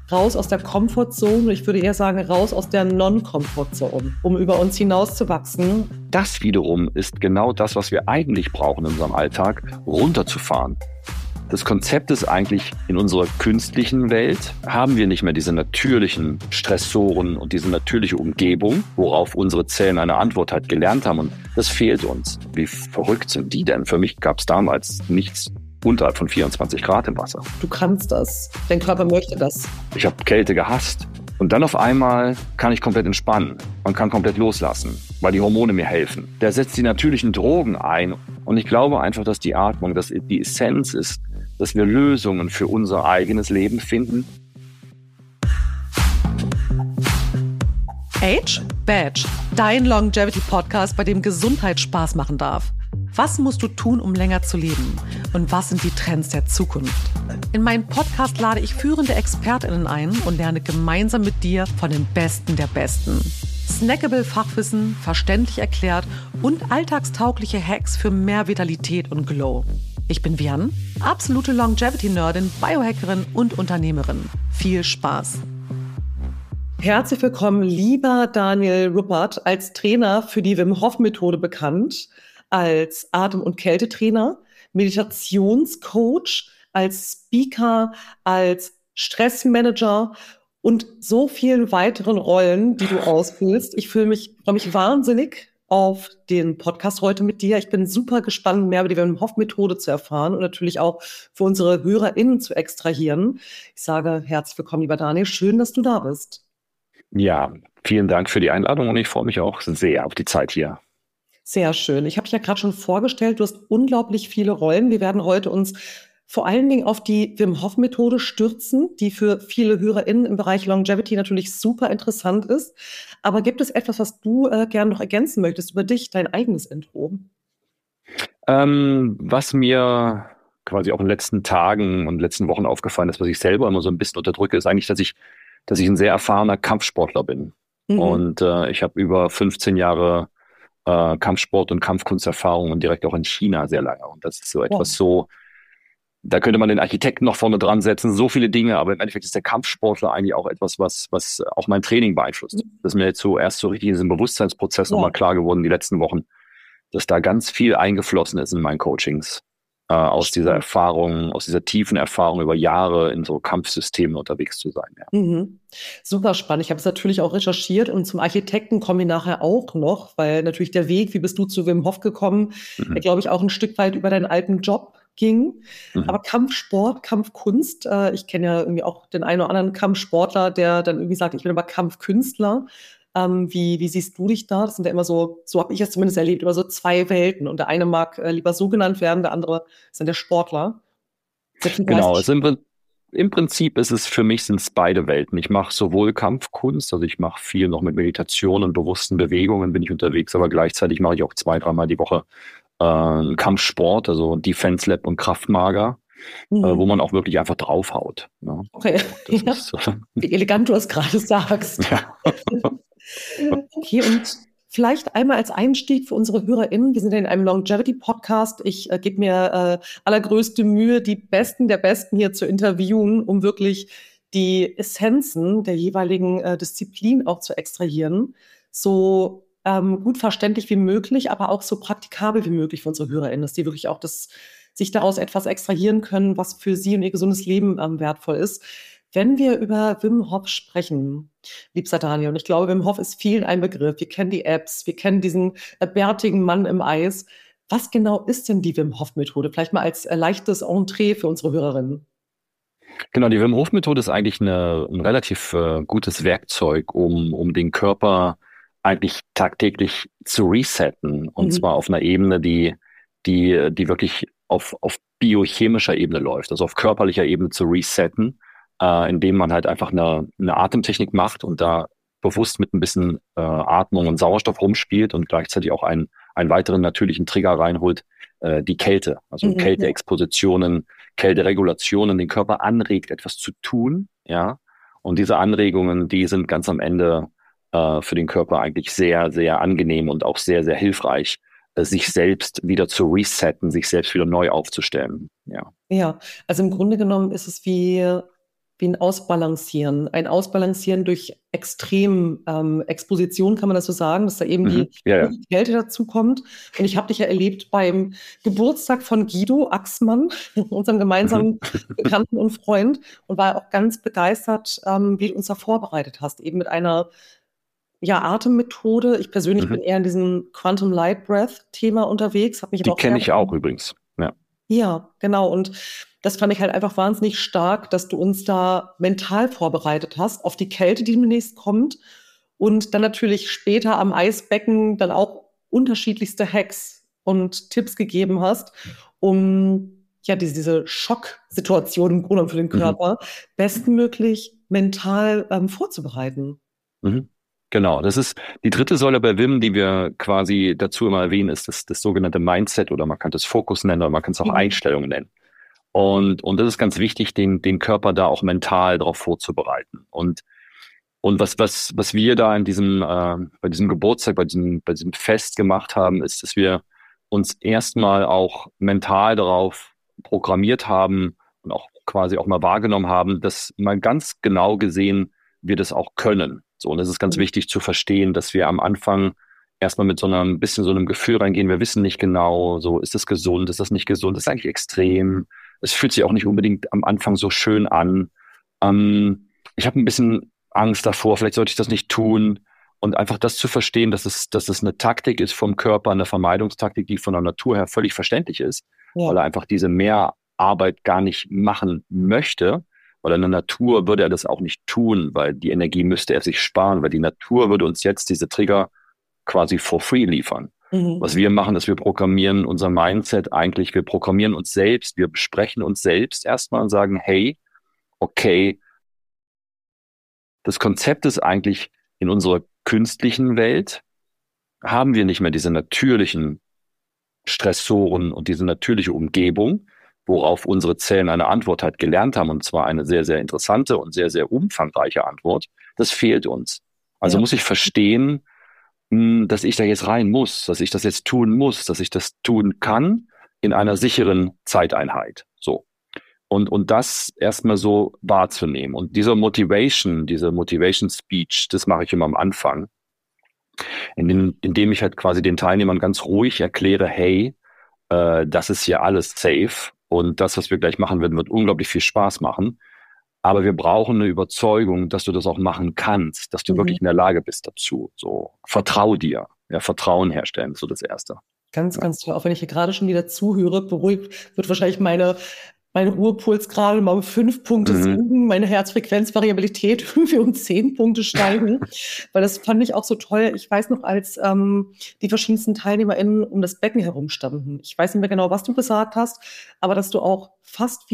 raus aus der Comfortzone, ich würde eher sagen, raus aus der Non-Comfortzone, um über uns hinauszuwachsen. Das wiederum ist genau das, was wir eigentlich brauchen in unserem Alltag, runterzufahren. Das Konzept ist eigentlich, in unserer künstlichen Welt haben wir nicht mehr diese natürlichen Stressoren und diese natürliche Umgebung, worauf unsere Zellen eine Antwort halt gelernt haben. Und das fehlt uns. Wie verrückt sind die denn? Für mich gab es damals nichts unterhalb von 24 Grad im Wasser. Du kannst das. Dein Körper möchte das. Ich habe Kälte gehasst. Und dann auf einmal kann ich komplett entspannen. Man kann komplett loslassen, weil die Hormone mir helfen. Der setzt die natürlichen Drogen ein. Und ich glaube einfach, dass die Atmung, dass die Essenz ist, dass wir Lösungen für unser eigenes Leben finden. Age Badge, dein Longevity-Podcast, bei dem Gesundheit Spaß machen darf. Was musst du tun, um länger zu leben? Und was sind die Trends der Zukunft? In meinem Podcast lade ich führende ExpertInnen ein und lerne gemeinsam mit dir von den Besten der Besten. Snackable Fachwissen, verständlich erklärt und alltagstaugliche Hacks für mehr Vitalität und Glow. Ich bin Vian, absolute Longevity-Nerdin, Biohackerin und Unternehmerin. Viel Spaß! Herzlich willkommen, lieber Daniel Ruppert, als Trainer für die Wim Hof Methode bekannt, als Atem- und Kältetrainer, Meditationscoach, als Speaker, als Stressmanager und so vielen weiteren Rollen, die du ausfüllst. Ich freue mich wahnsinnig auf den Podcast heute mit dir. Ich bin super gespannt, mehr über die Wim Hof Methode zu erfahren und natürlich auch für unsere HörerInnen zu extrahieren. Ich sage herzlich willkommen, lieber Daniel. Schön, dass du da bist. Ja, vielen Dank für die Einladung und ich freue mich auch sehr auf die Zeit hier. Sehr schön. Ich habe dich ja gerade schon vorgestellt, du hast unglaublich viele Rollen. Wir werden heute uns vor allen Dingen auf die Wim Hof Methode stürzen, die für viele HörerInnen im Bereich Longevity natürlich super interessant ist. Aber gibt es etwas, was du gerne noch ergänzen möchtest über dich, dein eigenes Intro? Was mir quasi auch in den letzten Tagen und letzten Wochen aufgefallen ist, was ich selber immer so ein bisschen unterdrücke, ist eigentlich, dass ich ein sehr erfahrener Kampfsportler bin. Mhm. Und ich habe über 15 Jahre Kampfsport- und Kampfkunsterfahrung und direkt auch in China sehr lange. Und das ist so etwas da könnte man den Architekten noch vorne dran setzen, so viele Dinge, aber im Endeffekt ist der Kampfsportler eigentlich auch etwas, was auch mein Training beeinflusst. Das ist mir jetzt so erst so richtig in diesem Bewusstseinsprozess nochmal klar geworden, die letzten Wochen, dass da ganz viel eingeflossen ist in meinen Coachings. Aus dieser Erfahrung, aus dieser tiefen Erfahrung über Jahre in so Kampfsystemen unterwegs zu sein. Ja. Mhm. Super spannend. Ich habe es natürlich auch recherchiert und zum Architekten komme ich nachher auch noch, weil natürlich der Weg, wie bist du zu Wim Hof gekommen, glaube ich, auch ein Stück weit über deinen alten Job ging. Aber Kampfsport, Kampfkunst, ich kenne ja irgendwie auch den einen oder anderen Kampfsportler, der dann irgendwie sagt, ich bin aber Kampfkünstler. Wie siehst du dich da? Das sind ja immer so habe ich es zumindest erlebt, immer so zwei Welten. Und der eine mag lieber so genannt werden, der andere ist dann der Sportler. Genau, also im Prinzip sind es beide Welten. Ich mache sowohl Kampfkunst, also ich mache viel noch mit Meditation und bewussten Bewegungen bin ich unterwegs, aber gleichzeitig mache ich auch 2-3 Mal die Woche Kampfsport, also Defense Lab und Kraftmager, wo man auch wirklich einfach draufhaut. Ja. Okay, wie elegant du es gerade sagst. Ja. Okay, und vielleicht einmal als Einstieg für unsere HörerInnen. Wir sind ja in einem Longevity-Podcast. Ich gebe mir allergrößte Mühe, die Besten der Besten hier zu interviewen, um wirklich die Essenzen der jeweiligen Disziplin auch zu extrahieren. So gut verständlich wie möglich, aber auch so praktikabel wie möglich für unsere HörerInnen, dass die wirklich auch sich daraus etwas extrahieren können, was für sie und ihr gesundes Leben wertvoll ist. Wenn wir über Wim Hof sprechen, liebster Daniel, und ich glaube, Wim Hof ist vielen ein Begriff. Wir kennen die Apps, wir kennen diesen bärtigen Mann im Eis. Was genau ist denn die Wim Hof Methode? Vielleicht mal als leichtes Entree für unsere Hörerinnen. Genau, die Wim Hof Methode ist eigentlich ein relativ gutes Werkzeug, um den Körper eigentlich tagtäglich zu resetten. Und zwar auf einer Ebene, die wirklich auf biochemischer Ebene läuft, also auf körperlicher Ebene zu resetten, indem man halt einfach eine Atemtechnik macht und da bewusst mit ein bisschen Atmung und Sauerstoff rumspielt und gleichzeitig auch einen weiteren natürlichen Trigger reinholt, die Kälte, also Kälteexpositionen, Kälteregulationen, den Körper anregt, etwas zu tun, ja. Und diese Anregungen, die sind ganz am Ende für den Körper eigentlich sehr, sehr angenehm und auch sehr, sehr hilfreich, sich selbst wieder zu resetten, sich selbst wieder neu aufzustellen. Ja. Ja, also im Grunde genommen ist es wie wie ein Ausbalancieren. Ein Ausbalancieren durch Exposition, kann man das so sagen, dass da eben die Kälte dazu kommt. Und ich habe dich ja erlebt beim Geburtstag von Guido Axmann, unserem gemeinsamen Bekannten und Freund, und war auch ganz begeistert, wie du uns da vorbereitet hast, eben mit einer Atemmethode. Ich persönlich bin eher in diesem Quantum Light Breath Thema unterwegs. Die kenne ich auch übrigens. Ja, genau. Und das fand ich halt einfach wahnsinnig stark, dass du uns da mental vorbereitet hast auf die Kälte, die demnächst kommt. Und dann natürlich später am Eisbecken dann auch unterschiedlichste Hacks und Tipps gegeben hast, um diese Schocksituation im Grunde für den Körper bestmöglich mental vorzubereiten. Genau, das ist die dritte Säule bei Wim, die wir quasi dazu immer erwähnen, ist das sogenannte Mindset, oder man kann es Fokus nennen, oder man kann es auch Einstellungen nennen. Und das ist ganz wichtig, den Körper da auch mental darauf vorzubereiten. Und was wir da bei diesem Geburtstag, bei diesem Fest gemacht haben, ist, dass wir uns erstmal auch mental darauf programmiert haben und auch quasi auch mal wahrgenommen haben, dass mal ganz genau gesehen wir das auch können. So, und es ist ganz wichtig zu verstehen, dass wir am Anfang erstmal mit so einem Gefühl reingehen. Wir wissen nicht genau, so, ist das gesund, ist das nicht gesund, das ist eigentlich extrem. Es fühlt sich auch nicht unbedingt am Anfang so schön an. Ich habe ein bisschen Angst davor, vielleicht sollte ich das nicht tun. Und einfach das zu verstehen, dass es eine Taktik ist vom Körper, eine Vermeidungstaktik, die von der Natur her völlig verständlich ist, weil er einfach diese Mehrarbeit gar nicht machen möchte. Weil in der Natur würde er das auch nicht tun, weil die Energie müsste er sich sparen, weil die Natur würde uns jetzt diese Trigger quasi for free liefern. Was wir machen, ist, wir programmieren unser Mindset eigentlich, wir programmieren uns selbst, wir besprechen uns selbst erstmal und sagen, hey, okay, das Konzept ist eigentlich, in unserer künstlichen Welt haben wir nicht mehr diese natürlichen Stressoren und diese natürliche Umgebung, worauf unsere Zellen eine Antwort halt gelernt haben, und zwar eine sehr, sehr interessante und sehr, sehr umfangreiche Antwort. Das fehlt uns. Also muss ich verstehen, dass ich da jetzt rein muss, dass ich das jetzt tun muss, dass ich das tun kann in einer sicheren Zeiteinheit. So. Und das erstmal so wahrzunehmen. Und diese Motivation Speech, das mache ich immer am Anfang, indem ich halt quasi den Teilnehmern ganz ruhig erkläre, hey, das ist hier alles safe und das, was wir gleich machen werden, wird unglaublich viel Spaß machen. Aber wir brauchen eine Überzeugung, dass du das auch machen kannst, dass du wirklich in der Lage bist dazu. So, vertrau dir. Ja, Vertrauen herstellen ist so das Erste. Ganz, ganz toll. Auch wenn ich hier gerade schon wieder zuhöre, beruhigt wird wahrscheinlich mein Ruhepuls gerade mal um 5 Punkte sinken, meine Herzfrequenzvariabilität irgendwie um 10 Punkte steigen, weil das fand ich auch so toll. Ich weiß noch, als die verschiedensten TeilnehmerInnen um das Becken herum standen. Ich weiß nicht mehr genau, was du gesagt hast, aber dass du auch fast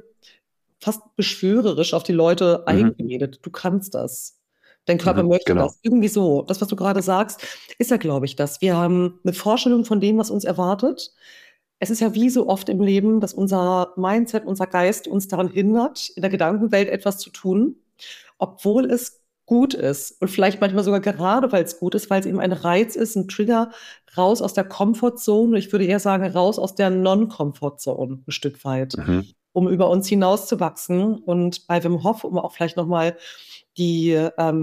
beschwörerisch auf die Leute eingeredet. Du kannst das. Dein Körper möchte das. Irgendwie so. Das, was du gerade sagst, ist ja, glaube ich, das. Wir haben eine Vorstellung von dem, was uns erwartet. Es ist ja wie so oft im Leben, dass unser Mindset, unser Geist uns daran hindert, in der Gedankenwelt etwas zu tun, obwohl es gut ist. Und vielleicht manchmal sogar gerade, weil es gut ist, weil es eben ein Reiz ist, ein Trigger, raus aus der Comfortzone. Ich würde eher sagen, raus aus der Non-Comfortzone ein Stück weit, um über uns hinauszuwachsen. Und bei Wim Hof, um auch vielleicht nochmal die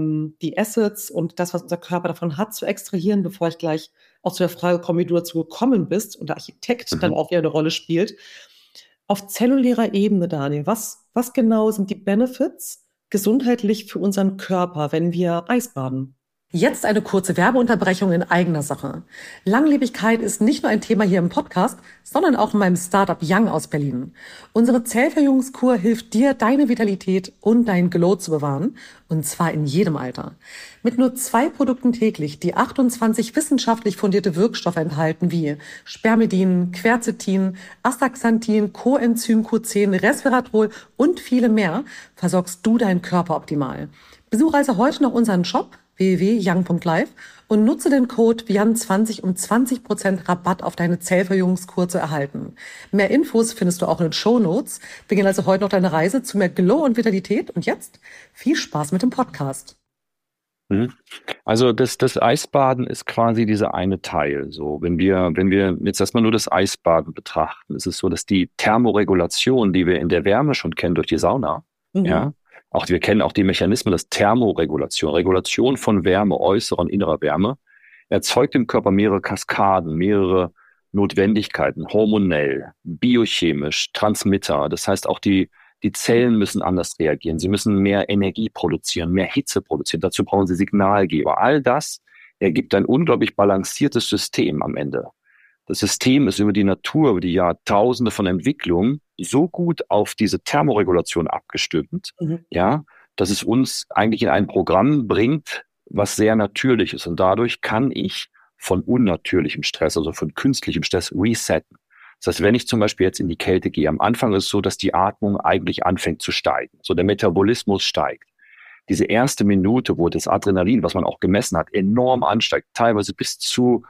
Assets und das, was unser Körper davon hat, zu extrahieren, bevor ich gleich auch zu der Frage komme, wie du dazu gekommen bist und der Architekt dann auch wieder eine Rolle spielt. Auf zellulärer Ebene, Daniel, was genau sind die Benefits gesundheitlich für unseren Körper, wenn wir Eisbaden? Jetzt eine kurze Werbeunterbrechung in eigener Sache. Langlebigkeit ist nicht nur ein Thema hier im Podcast, sondern auch in meinem Startup Young aus Berlin. Unsere Zellverjüngungskur hilft dir, deine Vitalität und dein Glow zu bewahren, und zwar in jedem Alter. Mit nur 2 Produkten täglich, die 28 wissenschaftlich fundierte Wirkstoffe enthalten, wie Spermidin, Quercetin, Astaxanthin, Coenzym Q10, Resveratrol und viele mehr, versorgst du deinen Körper optimal. Besuche also heute noch unseren Shop www.young.life und nutze den Code VIAN20, um 20% Rabatt auf deine Zellverjüngungskur zu erhalten. Mehr Infos findest du auch in den Shownotes. Beginn also heute noch deine Reise zu mehr Glow und Vitalität. Und jetzt viel Spaß mit dem Podcast. Also das Eisbaden ist quasi dieser eine Teil. So, wenn wir jetzt erstmal nur das Eisbaden betrachten, ist es so, dass die Thermoregulation, die wir in der Wärme schon kennen durch die Sauna, ja, wir kennen auch die Mechanismen des Thermoregulation, Regulation von Wärme, äußerer und innerer Wärme, erzeugt im Körper mehrere Kaskaden, mehrere Notwendigkeiten, hormonell, biochemisch, Transmitter. Das heißt, auch die Zellen müssen anders reagieren. Sie müssen mehr Energie produzieren, mehr Hitze produzieren. Dazu brauchen sie Signalgeber. All das ergibt ein unglaublich balanciertes System am Ende. Das System ist über die Natur, über die Jahrtausende von Entwicklung so gut auf diese Thermoregulation abgestimmt, ja, dass es uns eigentlich in ein Programm bringt, was sehr natürlich ist. Und dadurch kann ich von unnatürlichem Stress, also von künstlichem Stress, resetten. Das heißt, wenn ich zum Beispiel jetzt in die Kälte gehe, am Anfang ist es so, dass die Atmung eigentlich anfängt zu steigen. So der Metabolismus steigt. Diese erste Minute, wo das Adrenalin, was man auch gemessen hat, enorm ansteigt, teilweise bis zu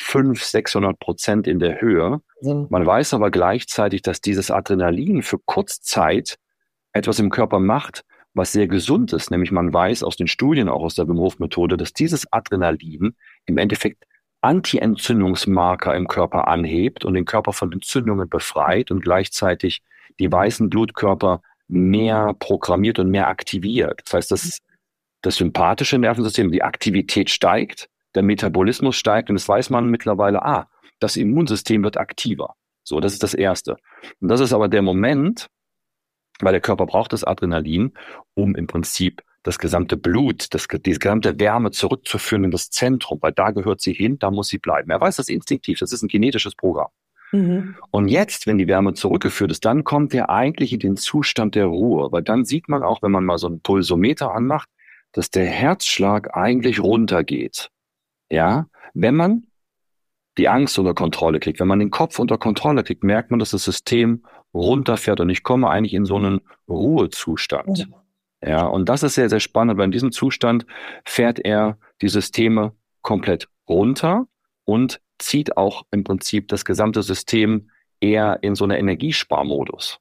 500-600% in der Höhe. Man weiß aber gleichzeitig, dass dieses Adrenalin für Kurzzeit etwas im Körper macht, was sehr gesund ist. Nämlich man weiß aus den Studien, auch aus der Wim Hof Methode, dass dieses Adrenalin im Endeffekt Anti-Entzündungsmarker im Körper anhebt und den Körper von Entzündungen befreit und gleichzeitig die weißen Blutkörper mehr programmiert und mehr aktiviert. Das heißt, das sympathische Nervensystem, die Aktivität steigt, der Metabolismus steigt und das weiß man mittlerweile, das Immunsystem wird aktiver. So, das ist das Erste. Und das ist aber der Moment, weil der Körper braucht das Adrenalin, um im Prinzip das gesamte Blut, die gesamte Wärme zurückzuführen in das Zentrum, weil da gehört sie hin, da muss sie bleiben. Er weiß das instinktiv, das ist ein genetisches Programm. Und jetzt, wenn die Wärme zurückgeführt ist, dann kommt er eigentlich in den Zustand der Ruhe, weil dann sieht man auch, wenn man mal so einen Pulsometer anmacht, dass der Herzschlag eigentlich runtergeht. Ja, wenn man die Angst unter Kontrolle kriegt, wenn man den Kopf unter Kontrolle kriegt, merkt man, dass das System runterfährt und ich komme eigentlich in so einen Ruhezustand. Ja, und das ist sehr, sehr spannend, weil in diesem Zustand fährt er die Systeme komplett runter und zieht auch im Prinzip das gesamte System eher in so einen Energiesparmodus.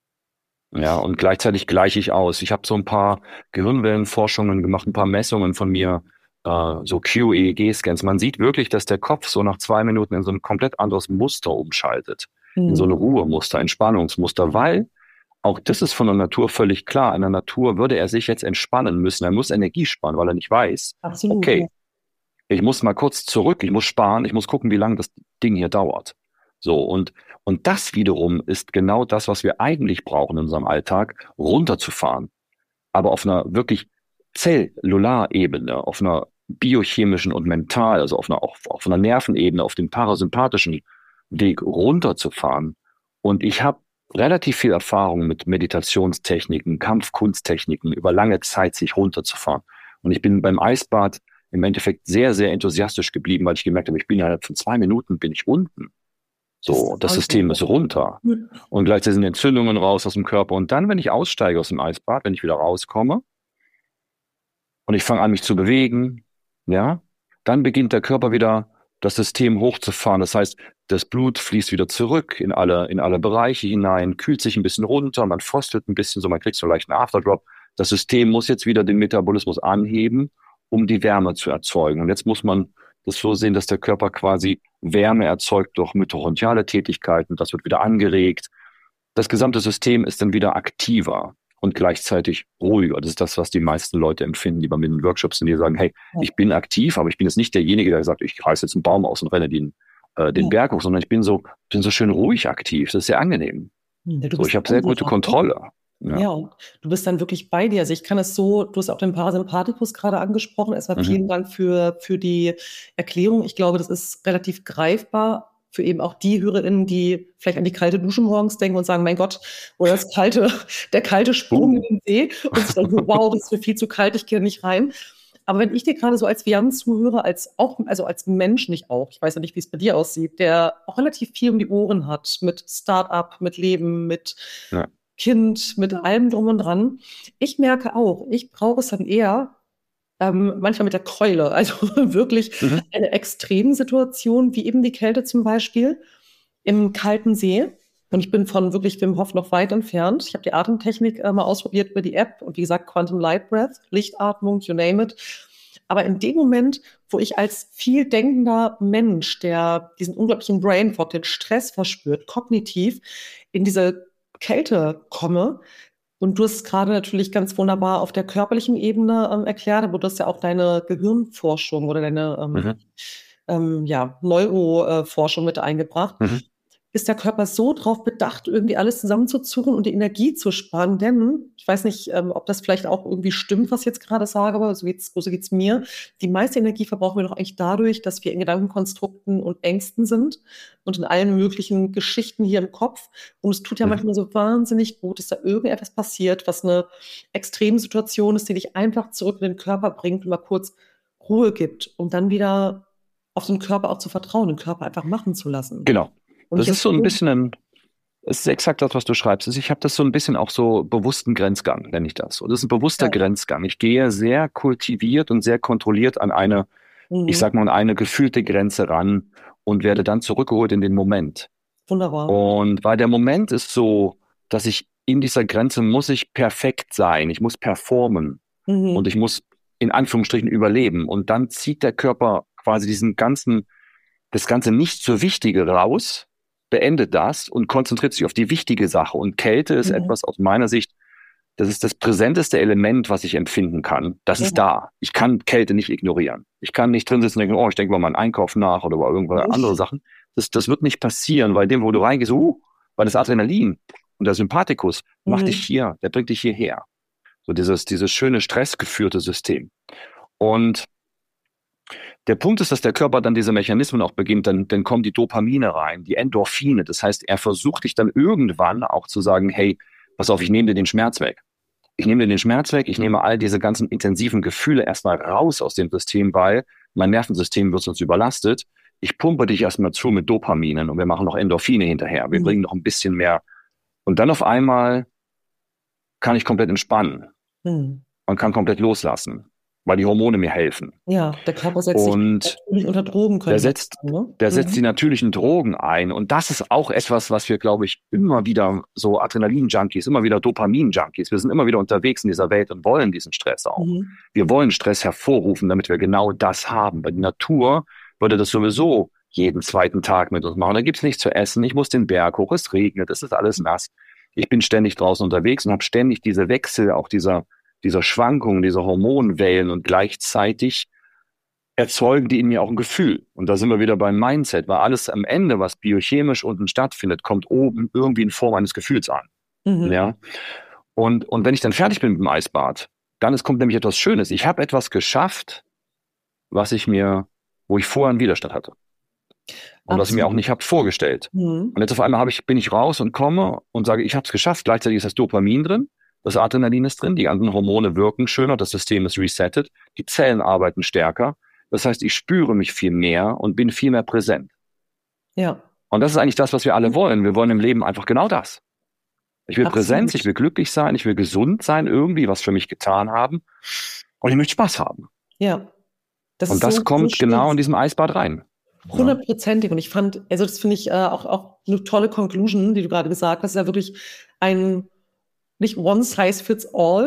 Ja, und gleichzeitig gleiche ich aus. Ich habe so ein paar Gehirnwellenforschungen gemacht, ein paar Messungen von mir, so QEEG-Scans. Man sieht wirklich, dass der Kopf so nach 2 Minuten in so ein komplett anderes Muster umschaltet. In so ein Ruhemuster, Entspannungsmuster, weil auch das ist von der Natur völlig klar. In der Natur würde er sich jetzt entspannen müssen. Er muss Energie sparen, weil er nicht weiß, okay, ich muss mal kurz zurück, ich muss sparen, ich muss gucken, wie lange das Ding hier dauert. So, und das wiederum ist genau das, was wir eigentlich brauchen in unserem Alltag, runterzufahren. Aber auf einer wirklich Zellularebene, auf einer biochemischen und mental, also auf einer Nervenebene, auf dem parasympathischen Weg runterzufahren. Und ich habe relativ viel Erfahrung mit Meditationstechniken, Kampfkunsttechniken, über lange Zeit sich runterzufahren. Und ich bin beim Eisbad im Endeffekt sehr, sehr enthusiastisch geblieben, weil ich gemerkt habe, ich bin innerhalb von 2 Minuten bin ich unten. So, das System ist runter. Und gleichzeitig sind Entzündungen raus aus dem Körper. Und dann, wenn ich aussteige aus dem Eisbad, wenn ich wieder rauskomme und ich fange an, mich zu bewegen, ja, dann beginnt der Körper wieder das System hochzufahren. Das heißt, das Blut fließt wieder zurück in alle Bereiche hinein, kühlt sich ein bisschen runter, man fröstelt ein bisschen, so man kriegt so einen leichten Afterdrop. Das System muss jetzt wieder den Metabolismus anheben, um die Wärme zu erzeugen. Und jetzt muss man das so sehen, dass der Körper quasi Wärme erzeugt durch mitochondriale Tätigkeiten. Das wird wieder angeregt. Das gesamte System ist dann wieder aktiver und gleichzeitig ruhiger. Das ist das, was die meisten Leute empfinden, die bei mir in den Workshops sind, die sagen, hey, ich bin aktiv, aber ich bin jetzt nicht derjenige, der sagt, ich reiße jetzt einen Baum aus und renne den Berg hoch, sondern ich bin so schön ruhig aktiv. Das ist sehr angenehm. So, ich habe sehr gute Kontrolle. Ja, und du bist dann wirklich bei dir. Also ich kann es so, du hast auch den Parasympathikus gerade angesprochen. Erstmal vielen Dank für die Erklärung. Ich glaube, das ist relativ greifbar für eben auch die HörerInnen, die vielleicht an die kalte Dusche morgens denken und sagen, mein Gott, oder der kalte Sprung in den See und sich dann so, wow, das ist mir viel zu kalt, ich gehe nicht rein. Aber wenn ich dir gerade so als Jan zuhöre, als Mensch nicht auch, ich weiß ja nicht, wie es bei dir aussieht, der auch relativ viel um die Ohren hat mit Start-up, mit Leben, mit Kind, mit allem drum und dran. Ich merke auch, ich brauche es dann eher manchmal mit der Keule, also wirklich eine Extremsituation, wie eben die Kälte zum Beispiel im kalten See. Und ich bin von wirklich Wim Hof noch weit entfernt. Ich habe die Atemtechnik mal ausprobiert über die App und wie gesagt Quantum Light Breath, Lichtatmung, you name it. Aber in dem Moment, wo ich als viel denkender Mensch, der diesen unglaublichen Brain Fog, den Stress verspürt, kognitiv in diese Kälte komme, Und du hast es gerade natürlich ganz wunderbar auf der körperlichen Ebene erklärt, aber du hast ja auch deine Gehirnforschung oder deine Mhm. Neuroforschung mit eingebracht. Mhm. Ist der Körper so drauf bedacht, irgendwie alles zusammenzuzurren und die Energie zu sparen? Denn, ich weiß nicht, ob das vielleicht auch irgendwie stimmt, was ich jetzt gerade sage, aber so geht's mir. Die meiste Energie verbrauchen wir doch eigentlich dadurch, dass wir in Gedankenkonstrukten und Ängsten sind und in allen möglichen Geschichten hier im Kopf. Und es tut ja Mhm. manchmal so wahnsinnig gut, dass da irgendetwas passiert, was eine Extremsituation ist, die dich einfach zurück in den Körper bringt und mal kurz Ruhe gibt, um dann wieder auf den Körper auch zu vertrauen, den Körper einfach machen zu lassen. Genau. Und Das nicht ist jetzt so ein bisschen es ist exakt das, was du schreibst. Also ich habe das so ein bisschen auch so bewussten Grenzgang, nenne ich das. Und das ist ein bewusster ja. Grenzgang. Ich gehe sehr kultiviert und sehr kontrolliert an eine, ich Mhm. sag mal, an eine gefühlte Grenze ran und werde dann zurückgeholt in den Moment. Wunderbar. Und weil der Moment ist so, dass ich in dieser Grenze muss ich perfekt sein. Ich muss performen und Mhm. ich muss in Anführungsstrichen überleben. Und dann zieht der Körper quasi das ganze nicht so Wichtige raus, beendet das und konzentriert sich auf die wichtige Sache. Und Kälte ist Mhm. etwas aus meiner Sicht, das ist das präsenteste Element, was ich empfinden kann. Das Ja. ist da. Ich kann Kälte nicht ignorieren. Ich kann nicht drin sitzen und denken, oh, ich denke über meinen Einkauf nach oder über irgendwelche andere Sachen. Das wird nicht passieren, weil dem, wo du reingehst, weil das Adrenalin und der Sympathikus macht dich Mhm. hier, der bringt dich hierher. So dieses schöne stressgeführte System. Und der Punkt ist, dass der Körper dann diese Mechanismen auch beginnt, dann kommen die Dopamine rein, die Endorphine. Das heißt, er versucht dich dann irgendwann auch zu sagen, hey, pass auf, ich nehme dir den Schmerz weg. Ich nehme dir den Schmerz weg, ich nehme all diese ganzen intensiven Gefühle erstmal raus aus dem System, weil mein Nervensystem wird sonst überlastet. Ich pumpe dich erstmal zu mit Dopaminen und wir machen noch Endorphine hinterher. Wir Mhm. bringen noch ein bisschen mehr. Und dann auf einmal kann ich komplett entspannen Mhm. und kann komplett loslassen, weil die Hormone mir helfen. Ja, der Körper setzt sich Und natürlich unter Drogen, Der könnte man setzt, sagen, der ne? setzt die natürlichen Drogen ein. Und das ist auch etwas, was wir, glaube ich, immer wieder so Adrenalin-Junkies, immer wieder Dopamin-Junkies. Wir sind immer wieder unterwegs in dieser Welt und wollen diesen Stress auch. Mhm. Wir wollen Stress hervorrufen, damit wir genau das haben. Weil die Natur würde das sowieso jeden zweiten Tag mit uns machen. Da gibt's nichts zu essen. Ich muss den Berg hoch. Es regnet. Es ist alles nass. Ich bin ständig draußen unterwegs und habe ständig diese Wechsel, auch dieser Schwankungen, dieser Hormonwellen und gleichzeitig erzeugen die in mir auch ein Gefühl. Und da sind wir wieder beim Mindset, weil alles am Ende, was biochemisch unten stattfindet, kommt oben irgendwie in Form eines Gefühls an. Mhm. Ja. Und wenn ich dann fertig bin mit dem Eisbad, kommt nämlich etwas Schönes. Ich habe etwas geschafft, wo ich vorher einen Widerstand hatte. Und was ich mir auch Absolut. nicht habe vorgestellt. Mhm. Und jetzt auf einmal bin ich raus und komme und sage, ich habe es geschafft. Gleichzeitig ist das Dopamin drin, das Adrenalin ist drin, die anderen Hormone wirken schöner, das System ist resettet, die Zellen arbeiten stärker. Das heißt, ich spüre mich viel mehr und bin viel mehr präsent. Ja, Und das ist eigentlich das, was wir alle wollen. Wir wollen im Leben einfach genau das. Ich will Präsenz, ich absolut. will glücklich sein, ich will gesund sein, irgendwie was für mich getan haben. Und ich möchte Spaß haben. Ja, das Und ist das so kommt schön. genau in diesem Eisbad rein. Ja. 100%ig. Und ich fand, also das finde ich auch eine tolle Conclusion, die du gerade gesagt hast. Ist ja wirklich ein, nicht one size fits all,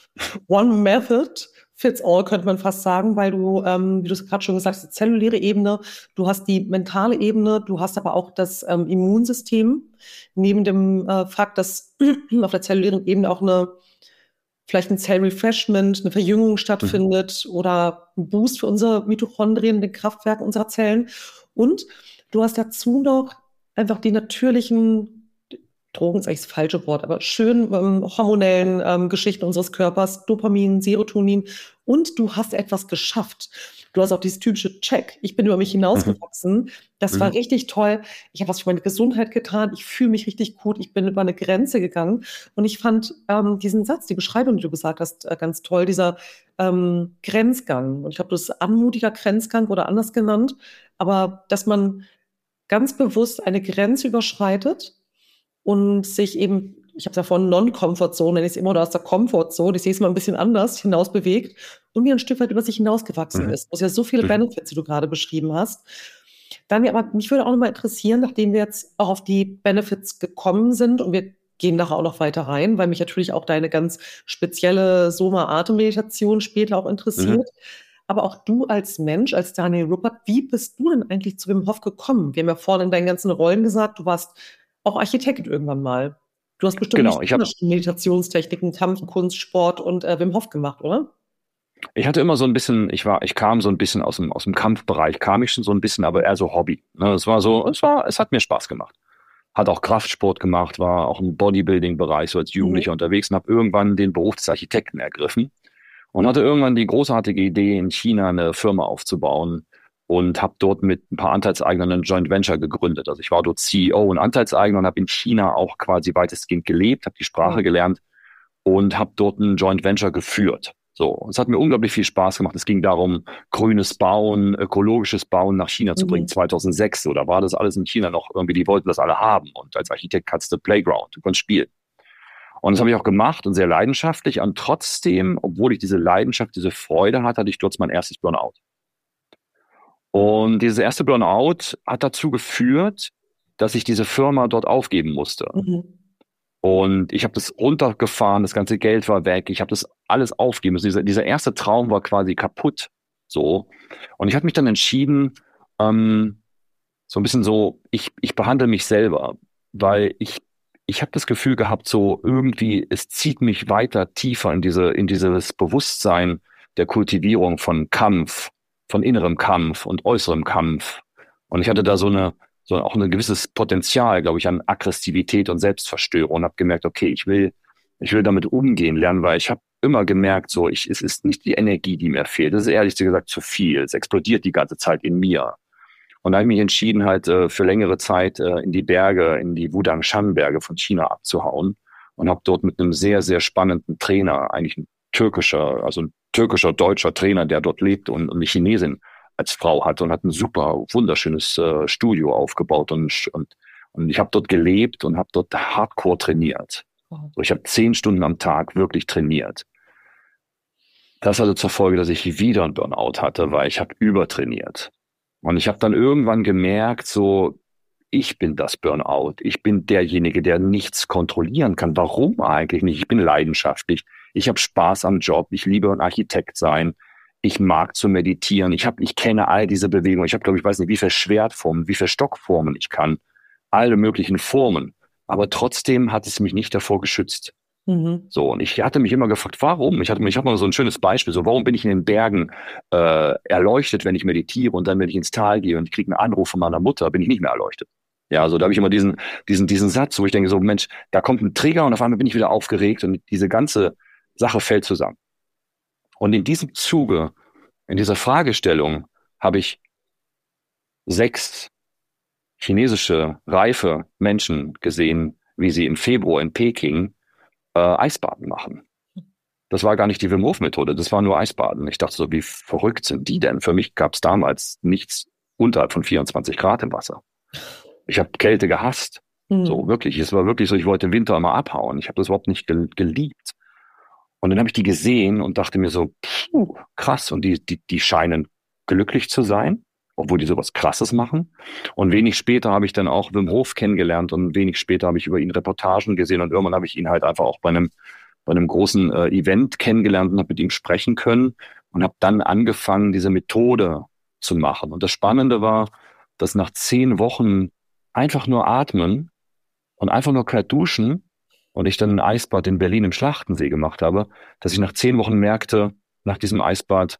one method fits all, könnte man fast sagen, weil du, wie du es gerade schon gesagt hast, die zelluläre Ebene, du hast die mentale Ebene, du hast aber auch das Immunsystem, neben dem Fakt, dass auf der zellulären Ebene auch vielleicht ein Zellrefreshment, eine Verjüngung Mhm. stattfindet oder ein Boost für unsere Mitochondrien, den Kraftwerk unserer Zellen. Und du hast dazu noch einfach die natürlichen Drogen, ist eigentlich das falsche Wort, aber schön hormonellen Geschichten unseres Körpers, Dopamin, Serotonin, und du hast etwas geschafft. Du hast auch dieses typische Check. Ich bin über mich Mhm. hinausgewachsen. Das war Mhm. richtig toll. Ich habe was für meine Gesundheit getan. Ich fühle mich richtig gut. Ich bin über eine Grenze gegangen. Und ich fand diesen Satz, die Beschreibung, die du gesagt hast, ganz toll, dieser Grenzgang. Und ich glaube, das ist anmutiger Grenzgang oder anders genannt. Aber dass man ganz bewusst eine Grenze überschreitet und sich eben, ich habe es ja vorhin Non-Comfort-Zone, nenne ich es immer, oder aus der Comfort-Zone, ich sehe es mal ein bisschen anders, hinaus bewegt und wie ein Stück weit über sich hinausgewachsen Mhm. ist. Das sind ja so viele Mhm. Benefits, die du gerade beschrieben hast. Dann, aber mich würde auch noch mal interessieren, nachdem wir jetzt auch auf die Benefits gekommen sind und wir gehen nachher auch noch weiter rein, weil mich natürlich auch deine ganz spezielle Soma-Atemmeditation später auch Mhm. interessiert. Aber auch du als Mensch, als Daniel Ruppert, wie bist du denn eigentlich zu Wim Hof gekommen? Wir haben ja vorhin in deinen ganzen Rollen gesagt, du warst auch Architekt irgendwann mal. Du hast bestimmt Genau, nicht immer schon Meditationstechniken, Kampfkunst, Sport und Wim Hof gemacht, oder? ich hatte immer so ein bisschen, ich kam so ein bisschen aus dem Kampfbereich, kam ich schon so ein bisschen, aber eher so Hobby. Ne? Es hat mir Spaß gemacht. Hat auch Kraftsport gemacht, war auch im Bodybuilding-Bereich so als Mhm. Jugendlicher unterwegs und habe irgendwann den Beruf des Architekten ergriffen und hatte irgendwann die großartige Idee, in China eine Firma aufzubauen und habe dort mit ein paar Anteilseignern ein Joint Venture gegründet. Also ich war dort CEO und Anteilseigner und habe in China auch quasi weitestgehend gelebt, habe die Sprache Wow. gelernt und habe dort ein Joint Venture geführt. So, es hat mir unglaublich viel Spaß gemacht. Es ging darum, grünes Bauen, ökologisches Bauen nach China zu bringen. Mhm. 2006, so, da war das alles in China noch irgendwie, die wollten das alle haben. Und als Architekt hattest du Playground, du konntest spielen. Und das habe ich auch gemacht und sehr leidenschaftlich. Und trotzdem, obwohl ich diese Leidenschaft, diese Freude hatte, hatte ich dort mein erstes Burnout. Und dieses erste Burnout hat dazu geführt, dass ich diese Firma dort aufgeben musste. Mhm. Und ich habe das runtergefahren, das ganze Geld war weg, ich habe das alles aufgeben müssen. Dieser erste Traum war quasi kaputt. So. Und ich habe mich dann entschieden, so ein bisschen so, ich behandle mich selber, weil ich habe das Gefühl gehabt, so irgendwie, es zieht mich weiter tiefer in dieses Bewusstsein der Kultivierung von Kampf, von innerem Kampf und äußerem Kampf. Und ich hatte da so auch ein gewisses Potenzial, glaube ich, an Aggressivität und Selbstverstörung und habe gemerkt, okay, ich will damit umgehen lernen, weil ich habe immer gemerkt, so, es ist nicht die Energie, die mir fehlt. Das ist ehrlich gesagt zu viel. Es explodiert die ganze Zeit in mir. Und da habe ich mich entschieden, halt für längere Zeit in die Berge, in die Wudang-Shan-Berge von China abzuhauen und habe dort mit einem sehr, sehr spannenden Trainer, eigentlich ein türkischer deutscher Trainer, der dort lebt und eine Chinesin als Frau hatte und hat ein super, wunderschönes Studio aufgebaut und ich habe dort gelebt und habe dort Hardcore trainiert. Wow. So, ich habe 10 Stunden am Tag wirklich trainiert. Das hatte zur Folge, dass ich wieder einen Burnout hatte, weil ich habe übertrainiert. Und ich habe dann irgendwann gemerkt, so, ich bin das Burnout. Ich bin derjenige, der nichts kontrollieren kann. Warum eigentlich nicht? Ich bin leidenschaftlich. Ich habe Spaß am Job. Ich liebe ein Architekt sein. Ich mag zu meditieren. Ich kenne all diese Bewegungen. Ich habe, glaube ich, weiß nicht, wie viele Schwertformen, wie viele Stockformen ich kann. Alle möglichen Formen. Aber trotzdem hat es mich nicht davor geschützt. Mhm. So, und ich hatte mich immer gefragt, warum? Ich habe mal so ein schönes Beispiel, so, warum bin ich in den Bergen erleuchtet, wenn ich meditiere und dann, wenn ich ins Tal gehe und ich kriege einen Anruf von meiner Mutter, bin ich nicht mehr erleuchtet. Ja, so, da habe ich immer diesen Satz, wo ich denke so, Mensch, da kommt ein Trigger und auf einmal bin ich wieder aufgeregt und diese ganze Sache fällt zusammen. Und in diesem Zuge, in dieser Fragestellung, habe ich 6 chinesische, reife Menschen gesehen, wie sie im Februar in Peking Eisbaden machen. Das war gar nicht die Wim Hof Methode, das war nur Eisbaden. Ich dachte so, wie verrückt sind die denn? Für mich gab es damals nichts unterhalb von 24 Grad im Wasser. Ich habe Kälte gehasst. So, Mhm. wirklich. Es war wirklich so, ich wollte im Winter immer abhauen. Ich habe das überhaupt nicht geliebt. Und dann habe ich die gesehen und dachte mir so, krass. Und die scheinen glücklich zu sein, obwohl die sowas Krasses machen. Und wenig später habe ich dann auch Wim Hof kennengelernt und wenig später habe ich über ihn Reportagen gesehen und irgendwann habe ich ihn halt einfach auch bei einem großen Event kennengelernt und habe mit ihm sprechen können und habe dann angefangen, diese Methode zu machen. Und das Spannende war, dass nach 10 Wochen einfach nur atmen und einfach nur kalt duschen und ich dann ein Eisbad in Berlin im Schlachtensee gemacht habe, dass ich nach 10 Wochen merkte, nach diesem Eisbad,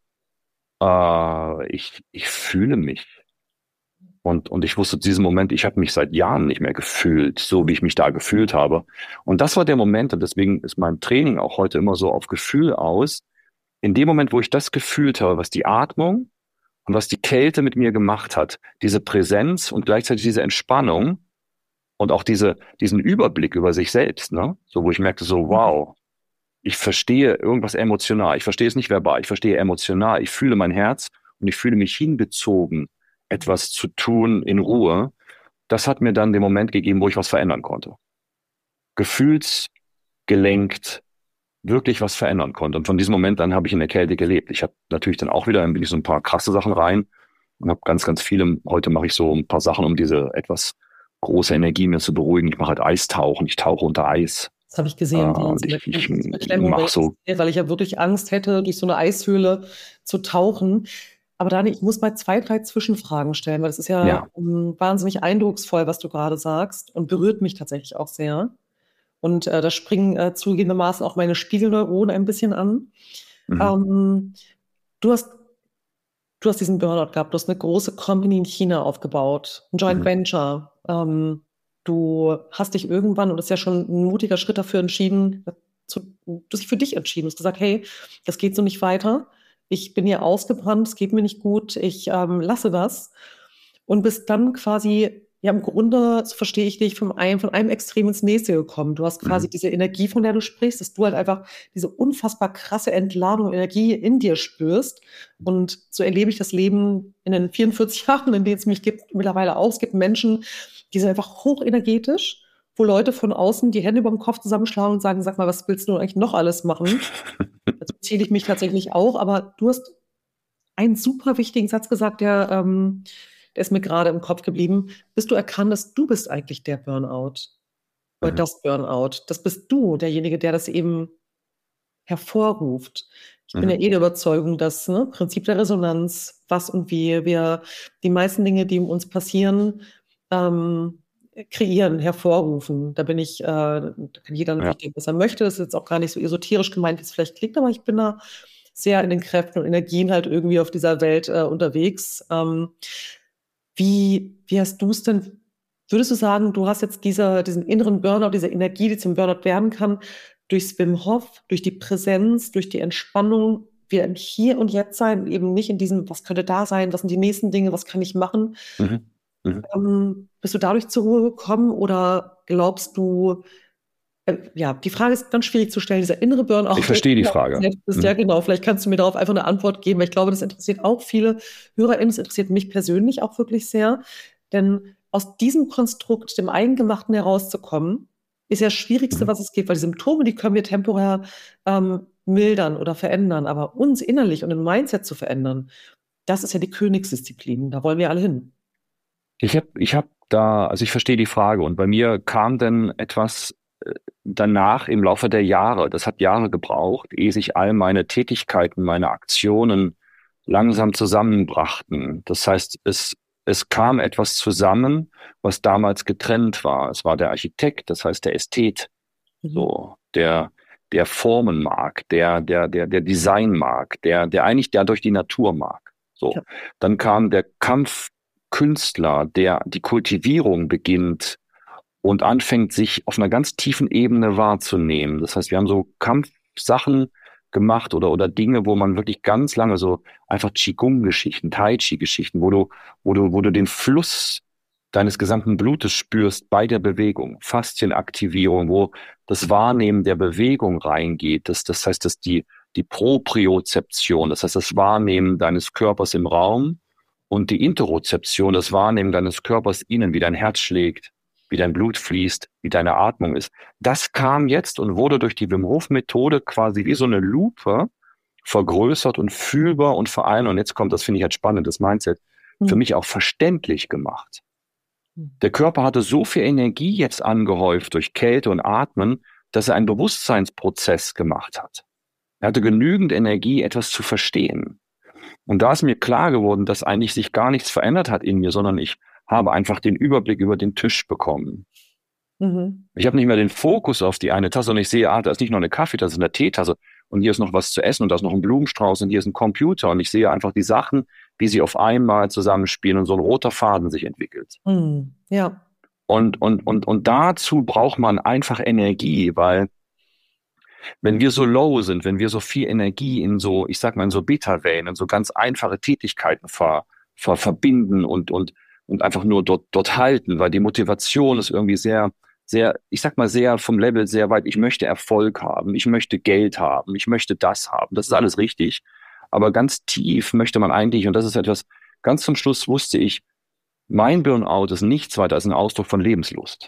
ich fühle mich. Und ich wusste zu diesem Moment, ich habe mich seit Jahren nicht mehr gefühlt, so wie ich mich da gefühlt habe. Und das war der Moment, und deswegen ist mein Training auch heute immer so auf Gefühl aus. In dem Moment, wo ich das gefühlt habe, was die Atmung und was die Kälte mit mir gemacht hat, diese Präsenz und gleichzeitig diese Entspannung und auch diesen Überblick über sich selbst, ne? So, wo ich merkte, so, wow, ich verstehe irgendwas emotional. Ich verstehe es nicht verbal, ich verstehe emotional. Ich fühle mein Herz und ich fühle mich hingezogen, etwas zu tun in Ruhe. Das hat mir dann den Moment gegeben, wo ich was verändern konnte. Gefühlsgelenkt wirklich was verändern konnte. Und von diesem Moment an habe ich in der Kälte gelebt. Ich habe natürlich dann auch wieder, dann bin ich so ein paar krasse Sachen rein und habe ganz, ganz viele. Heute mache ich so ein paar Sachen, um diese etwas große Energie mir zu beruhigen. Ich mache halt Eistauchen, ich tauche unter Eis. Das habe ich gesehen, Und Wahnsinn. Da ich kriege ich Beklemmung, wenn mache ich das so, sehe, weil ich ja wirklich Angst hätte, durch so eine Eishöhle zu tauchen. Aber Dani, ich muss mal 2, 3 Zwischenfragen stellen, weil das ist ja ja, wahnsinnig eindrucksvoll, was du gerade sagst und berührt mich tatsächlich auch sehr. Und da springen zugegebenermaßen auch meine Spiegelneuronen ein bisschen an. Mhm. Ähm, du hast, du hast diesen Burnout gehabt, du hast eine große Company in China aufgebaut, ein Joint Mhm. Venture. Du hast dich irgendwann, und das ist ja schon ein mutiger Schritt dafür entschieden, du hast dich für dich entschieden, du hast gesagt, hey, das geht so nicht weiter. Ich bin hier ausgebrannt, es geht mir nicht gut, ich lasse das. Und bist dann quasi, ja, im Grunde, so verstehe ich dich, von einem Extrem ins nächste gekommen. Du hast quasi Mhm. diese Energie, von der du sprichst, dass du halt einfach diese unfassbar krasse Entladung und Energie in dir spürst. Und so erlebe ich das Leben in den 44 Jahren, in denen es mich gibt, mittlerweile auch. Es gibt Menschen, die sind einfach hochenergetisch, wo Leute von außen die Hände über dem Kopf zusammenschlagen und sagen, sag mal, was willst du eigentlich noch alles machen? Dazu zähle ich mich tatsächlich auch, aber du hast einen super wichtigen Satz gesagt, der ist mir gerade im Kopf geblieben. Bis du erkannst, du bist eigentlich der Burnout oder Mhm. das Burnout. Das bist du, derjenige, der das eben hervorruft. Ich bin ja Mhm. der Überzeugung, dass, ne, Prinzip der Resonanz, was und wie wir die meisten Dinge, die uns passieren, ähm, kreieren, hervorrufen. Da kann jeder Ja. natürlich denken, was er möchte. Das ist jetzt auch gar nicht so esoterisch gemeint, wie es vielleicht klingt, aber ich bin da sehr in den Kräften und Energien halt irgendwie auf dieser Welt unterwegs. Wie hast du es denn, würdest du sagen, du hast jetzt diesen inneren Burnout, diese Energie, die zum Burnout werden kann, durchs Wim Hof, durch die Präsenz, durch die Entspannung, wieder im Hier und Jetzt sein, eben nicht in diesem, was könnte da sein, was sind die nächsten Dinge, was kann ich machen? Mhm. Mhm. Bist du dadurch zur Ruhe gekommen oder glaubst du, ja, die Frage ist ganz schwierig zu stellen, dieser innere Ich Burnout, der verstehe die du Frage. selbst bist, ja Mhm. genau, vielleicht kannst du mir darauf einfach eine Antwort geben, weil ich glaube, das interessiert auch viele HörerInnen, das interessiert mich persönlich auch wirklich sehr, denn aus diesem Konstrukt, dem Eigengemachten herauszukommen, ist ja das Schwierigste, Mhm. was es gibt, weil die Symptome, die können wir temporär mildern oder verändern, aber uns innerlich und im Mindset zu verändern, das ist ja die Königsdisziplin, da wollen wir alle hin. Also ich verstehe die Frage und bei mir kam dann etwas danach im Laufe der Jahre. Das hat Jahre gebraucht, ehe sich all meine Tätigkeiten, meine Aktionen langsam zusammenbrachten. Das heißt, es kam etwas zusammen, was damals getrennt war. Es war der Architekt, das heißt der Ästhet, Mhm. so, der Formen mag, der Design mag, der eigentlich der durch die Natur mag. So. Ja. Dann kam der Kampfkünstler, der die Kultivierung beginnt und anfängt, sich auf einer ganz tiefen Ebene wahrzunehmen. Das heißt, wir haben so Kampfsachen gemacht oder Dinge, wo man wirklich ganz lange so einfach Qigong-Geschichten, Tai Chi-Geschichten, wo du den Fluss deines gesamten Blutes spürst bei der Bewegung, Faszienaktivierung, wo das Wahrnehmen der Bewegung reingeht. Das heißt, dass die Propriozeption, das heißt, das Wahrnehmen deines Körpers im Raum und die Interozeption, das Wahrnehmen deines Körpers innen, wie dein Herz schlägt, wie dein Blut fließt, wie deine Atmung ist. Das kam jetzt und wurde durch die Wim Hof Methode quasi wie so eine Lupe vergrößert und fühlbar und vor allem, und jetzt kommt, das finde ich halt spannend, das Mindset, für Mhm. mich auch verständlich gemacht. Der Körper hatte so viel Energie jetzt angehäuft durch Kälte und Atmen, dass er einen Bewusstseinsprozess gemacht hat. Er hatte genügend Energie, etwas zu verstehen. Und da ist mir klar geworden, dass eigentlich sich gar nichts verändert hat in mir, sondern ich habe einfach den Überblick über den Tisch bekommen. Mhm. Ich habe nicht mehr den Fokus auf die eine Tasse und ich sehe, da ist nicht noch eine Kaffeetasse, das ist eine Teetasse und hier ist noch was zu essen und da ist noch ein Blumenstrauß und hier ist ein Computer und ich sehe einfach die Sachen, wie sie auf einmal zusammenspielen und so ein roter Faden sich entwickelt. Mhm. Ja. Und dazu braucht man einfach Energie, weil wenn wir so low sind, wenn wir so viel Energie in so, ich sag mal, in so Beta-Wellen, in so ganz einfache Tätigkeiten verbinden und einfach nur dort halten, weil die Motivation ist irgendwie sehr, ich sag mal, sehr vom Level sehr weit. Ich möchte Erfolg haben, ich möchte Geld haben, ich möchte das haben. Das ist alles richtig. Aber ganz tief möchte man eigentlich, und das ist etwas, ganz zum Schluss wusste ich, mein Burnout ist nichts weiter als ein Ausdruck von Lebenslust.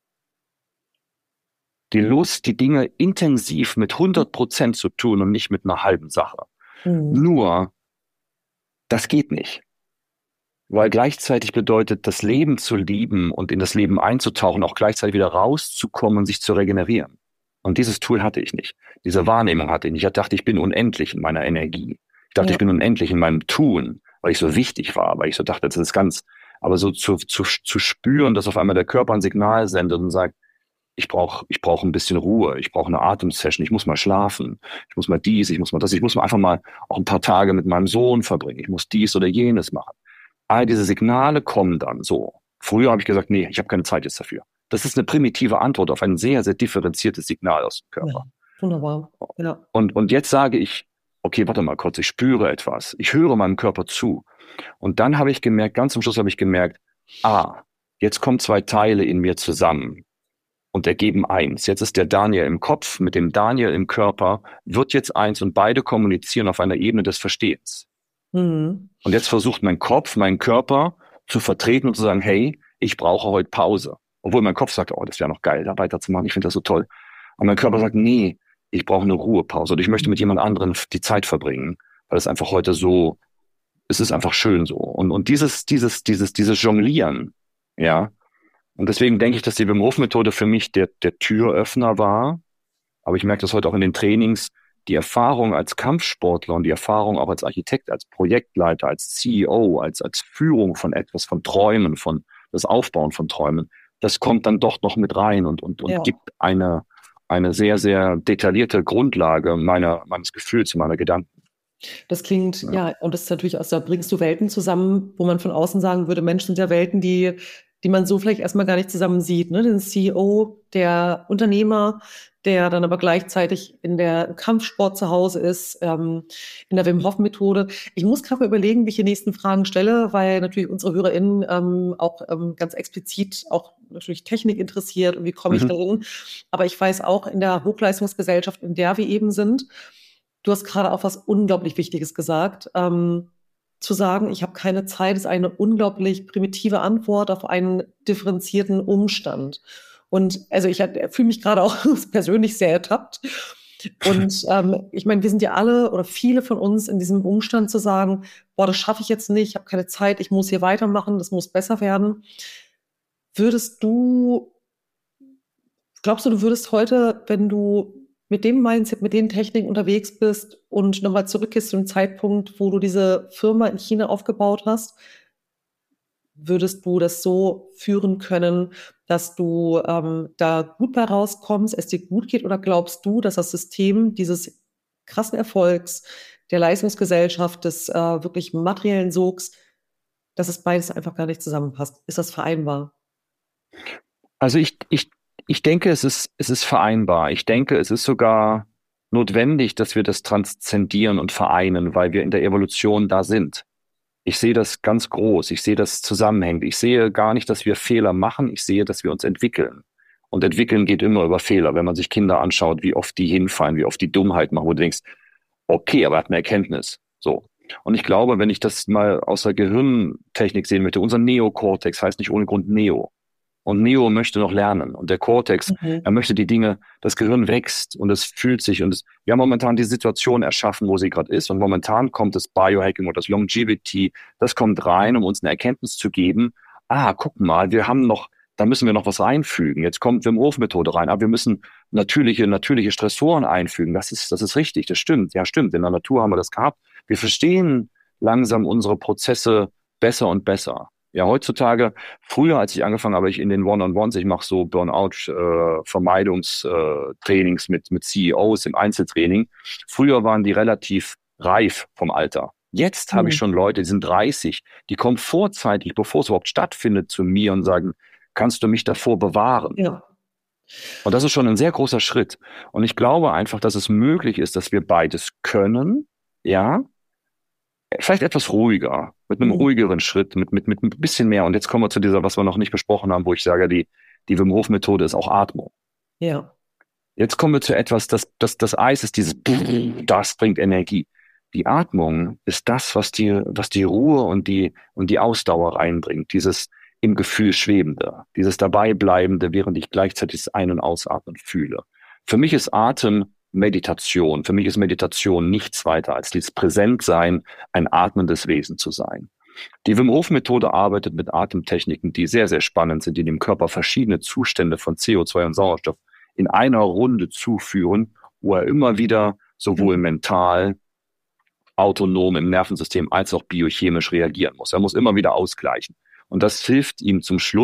Die Lust, die Dinge intensiv mit 100% zu tun und nicht mit einer halben Sache. Mhm. Nur, das geht nicht. Weil gleichzeitig bedeutet, das Leben zu lieben und in das Leben einzutauchen, auch gleichzeitig wieder rauszukommen und sich zu regenerieren. Und dieses Tool hatte ich nicht. Diese Wahrnehmung hatte ich nicht. Ich dachte, ich bin unendlich in meiner Energie. Ich dachte, Ja. ich bin unendlich in meinem Tun, weil ich so wichtig war, weil ich so dachte, das ist ganz, aber so zu spüren, dass auf einmal der Körper ein Signal sendet und sagt, ich brauch ein bisschen Ruhe, ich brauche eine Atemsession, ich muss mal schlafen, ich muss mal dies, ich muss mal das, ich muss mal einfach mal auch ein paar Tage mit meinem Sohn verbringen, ich muss dies oder jenes machen. All diese Signale kommen dann so. Früher habe ich gesagt, nee, ich habe keine Zeit jetzt dafür. Das ist eine primitive Antwort auf ein sehr, sehr differenziertes Signal aus dem Ja, Körper. wunderbar. Ja. Und jetzt sage ich, okay, warte mal kurz, ich spüre etwas. Ich höre meinem Körper zu. Und dann habe ich gemerkt, ganz zum Schluss habe ich gemerkt, jetzt kommen zwei Teile in mir zusammen und ergeben eins. Jetzt ist der Daniel im Kopf mit dem Daniel im Körper, wird jetzt eins und beide kommunizieren auf einer Ebene des Verstehens. Mhm. Und jetzt versucht mein Kopf, mein Körper zu vertreten und zu sagen, hey, ich brauche heute Pause. Obwohl mein Kopf sagt, oh, das wäre noch geil, da weiterzumachen, ich finde das so toll. Und mein Körper sagt, nee, ich brauche eine Ruhepause oder ich möchte mit jemand anderem die Zeit verbringen, weil es einfach heute so, es ist einfach schön so. Und dieses Jonglieren, ja. Und deswegen denke ich, dass die Wim Hof Methode für mich der Türöffner war. Aber ich merke das heute auch in den Trainings, die Erfahrung als Kampfsportler und die Erfahrung auch als Architekt, als Projektleiter, als CEO, als Führung von etwas, von Träumen, von das Aufbauen von Träumen, das kommt dann doch noch mit rein und Ja. gibt eine sehr, sehr detaillierte Grundlage meines Gefühls, meiner Gedanken. Das klingt, ja, und das ist natürlich da bringst du Welten zusammen, wo man von außen sagen würde, Mensch, sind ja Welten, die man so vielleicht erstmal gar nicht zusammen sieht, ne? Den CEO, der Unternehmer, der dann aber gleichzeitig in der Kampfsport zu Hause ist, in der Wim Hof Methode. Ich muss gerade mal überlegen, wie ich die nächsten Fragen stelle, weil natürlich unsere HörerInnen auch ganz explizit auch natürlich Technik interessiert und wie komme ich dahin. Aber ich weiß auch in der Hochleistungsgesellschaft, in der wir eben sind, du hast gerade auch was unglaublich Wichtiges gesagt. Zu sagen, ich habe keine Zeit, ist eine unglaublich primitive Antwort auf einen differenzierten Umstand. Und also ich fühle mich gerade auch persönlich sehr ertappt. Und ich meine, wir sind ja alle oder viele von uns in diesem Umstand zu sagen, boah, das schaffe ich jetzt nicht, ich habe keine Zeit, ich muss hier weitermachen, das muss besser werden. Glaubst du, du würdest heute, wenn du mit dem Mindset, mit den Techniken unterwegs bist und nochmal zurückgehst zu dem Zeitpunkt, wo du diese Firma in China aufgebaut hast, würdest du das so führen können, dass du da gut bei rauskommst, es dir gut geht? Oder glaubst du, dass das System dieses krassen Erfolgs, der Leistungsgesellschaft, des wirklich materiellen Sogs, dass es beides einfach gar nicht zusammenpasst? Ist das vereinbar? Also ich denke, es ist vereinbar. Ich denke, es ist sogar notwendig, dass wir das transzendieren und vereinen, weil wir in der Evolution da sind. Ich sehe das ganz groß. Ich sehe das zusammenhängend. Ich sehe gar nicht, dass wir Fehler machen. Ich sehe, dass wir uns entwickeln. Und entwickeln geht immer über Fehler. Wenn man sich Kinder anschaut, wie oft die hinfallen, wie oft die Dummheit machen, wo du denkst, okay, aber er hat eine Erkenntnis. So. Und ich glaube, wenn ich das mal aus der Gehirntechnik sehen möchte, unser Neokortex heißt nicht ohne Grund Neo. Und Neo möchte noch lernen. Und der Cortex, er möchte die Dinge, das Gehirn wächst und es fühlt sich. Wir haben momentan die Situation erschaffen, wo sie gerade ist. Und momentan kommt das Biohacking oder das Longevity, das kommt rein, um uns eine Erkenntnis zu geben. Guck mal, da müssen wir noch was einfügen. Jetzt kommt Wim Hof Methode rein. Aber wir müssen natürliche Stressoren einfügen. Das ist richtig. Das stimmt. Ja, stimmt. In der Natur haben wir das gehabt. Wir verstehen langsam unsere Prozesse besser und besser. Ja, heutzutage, früher, als ich angefangen habe, ich in den One-on-Ones, ich mache so Burnout-Vermeidungstrainings mit CEOs im Einzeltraining. Früher waren die relativ reif vom Alter. Jetzt habe ich schon Leute, die sind 30, die kommen vorzeitig, bevor es überhaupt stattfindet, zu mir und sagen, kannst du mich davor bewahren? Ja. Und das ist schon ein sehr großer Schritt. Und ich glaube einfach, dass es möglich ist, dass wir beides können, ja, vielleicht etwas ruhiger, mit einem ruhigeren Schritt, mit ein bisschen mehr. Und jetzt kommen wir zu dieser, was wir noch nicht besprochen haben, wo ich sage, die Wim Hof Methode ist auch Atmung. Ja. Jetzt kommen wir zu etwas, das Eis ist das bringt Energie. Die Atmung ist das, was die Ruhe und die Ausdauer reinbringt. Dieses im Gefühl Schwebende, dieses Dabeibleibende, während ich gleichzeitig das Ein- und Ausatmen fühle. Für mich ist Atem Meditation. Für mich ist Meditation nichts weiter als dieses Präsentsein, ein atmendes Wesen zu sein. Die Wim Hof Methode arbeitet mit Atemtechniken, die sehr, sehr spannend sind, die dem Körper verschiedene Zustände von CO2 und Sauerstoff in einer Runde zuführen, wo er immer wieder sowohl mental, autonom im Nervensystem als auch biochemisch reagieren muss. Er muss immer wieder ausgleichen. Und das hilft ihm zum Schluss,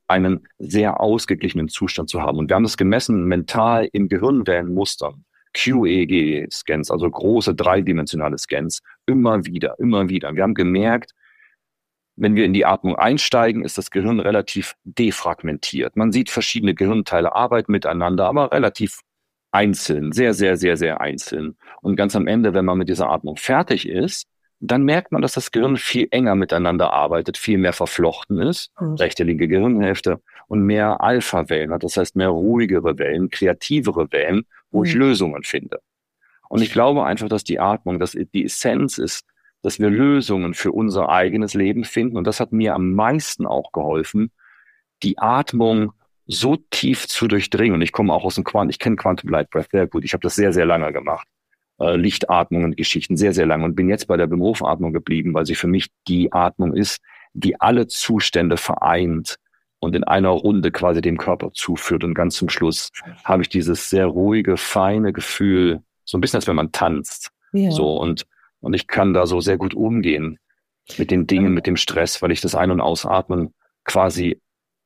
einen sehr ausgeglichenen Zustand zu haben. Und wir haben das gemessen mental in Gehirnwellenmustern, QEEG-Scans, also große dreidimensionale Scans, immer wieder, immer wieder. Wir haben gemerkt, wenn wir in die Atmung einsteigen, ist das Gehirn relativ defragmentiert. Man sieht verschiedene Gehirnteile arbeiten miteinander, aber relativ einzeln, sehr, sehr, sehr, sehr einzeln. Und ganz am Ende, wenn man mit dieser Atmung fertig ist, dann merkt man, dass das Gehirn viel enger miteinander arbeitet, viel mehr verflochten ist, rechte, linke Gehirnhälfte, und mehr Alpha-Wellen hat, das heißt mehr ruhigere Wellen, kreativere Wellen, wo ich Lösungen finde. Und ich glaube einfach, dass die Atmung, dass die Essenz ist, dass wir Lösungen für unser eigenes Leben finden. Und das hat mir am meisten auch geholfen, die Atmung so tief zu durchdringen. Und ich komme auch aus dem ich kenne Quantum Light Breath sehr gut. Ich habe das sehr, sehr lange gemacht. Lichtatmungen, Geschichten sehr, sehr lange und bin jetzt bei der Wim Hof Atmung geblieben, weil sie für mich die Atmung ist, die alle Zustände vereint und in einer Runde quasi dem Körper zuführt. Und ganz zum Schluss habe ich dieses sehr ruhige, feine Gefühl, so ein bisschen, als wenn man tanzt. Ja. So, und ich kann da so sehr gut umgehen mit den Dingen, mit dem Stress, weil ich das Ein- und Ausatmen quasi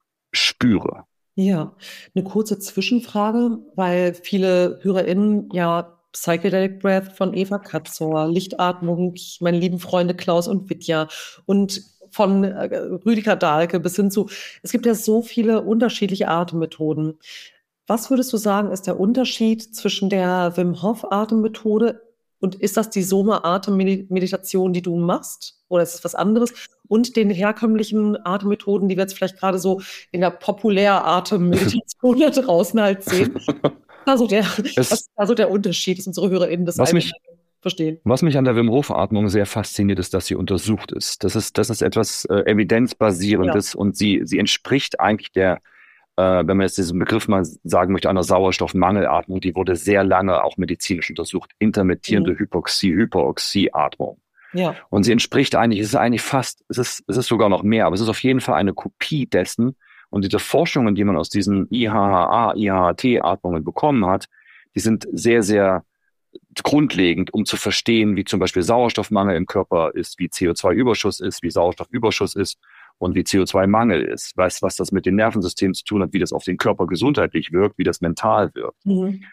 spüre. Ja, eine kurze Zwischenfrage, weil viele HörerInnen ja Psychedelic Breath von Eva Katzor, Lichtatmung, meine lieben Freunde Klaus und Vidya und von Rüdiger Dahlke bis hin zu, es gibt ja so viele unterschiedliche Atemmethoden. Was würdest du sagen, ist der Unterschied zwischen der Wim Hof Atemmethode und ist das die Soma-Atemmeditation, die du machst? Oder ist es was anderes? Und den herkömmlichen Atemmethoden, die wir jetzt vielleicht gerade so in der Populär-Atemmeditation da draußen halt sehen. Was ist also der Unterschied, dass unsere HörerInnen das verstehen? Was mich an der Wim Hof Atmung sehr fasziniert, ist, dass sie untersucht ist. Das ist etwas Evidenzbasierendes und sie entspricht eigentlich wenn man jetzt diesen Begriff mal sagen möchte, einer Sauerstoffmangelatmung, die wurde sehr lange auch medizinisch untersucht. Intermittierende Hypoxie, Hyperoxieatmung. Ja. Und sie entspricht eigentlich, es ist sogar noch mehr, aber es ist auf jeden Fall eine Kopie dessen. Und diese Forschungen, die man aus diesen IHHA, IHHT-Atmungen bekommen hat, die sind sehr, sehr grundlegend, um zu verstehen, wie zum Beispiel Sauerstoffmangel im Körper ist, wie CO2-Überschuss ist, wie Sauerstoffüberschuss ist und wie CO2-Mangel ist. Was das mit den Nervensystemen zu tun hat, wie das auf den Körper gesundheitlich wirkt, wie das mental wirkt.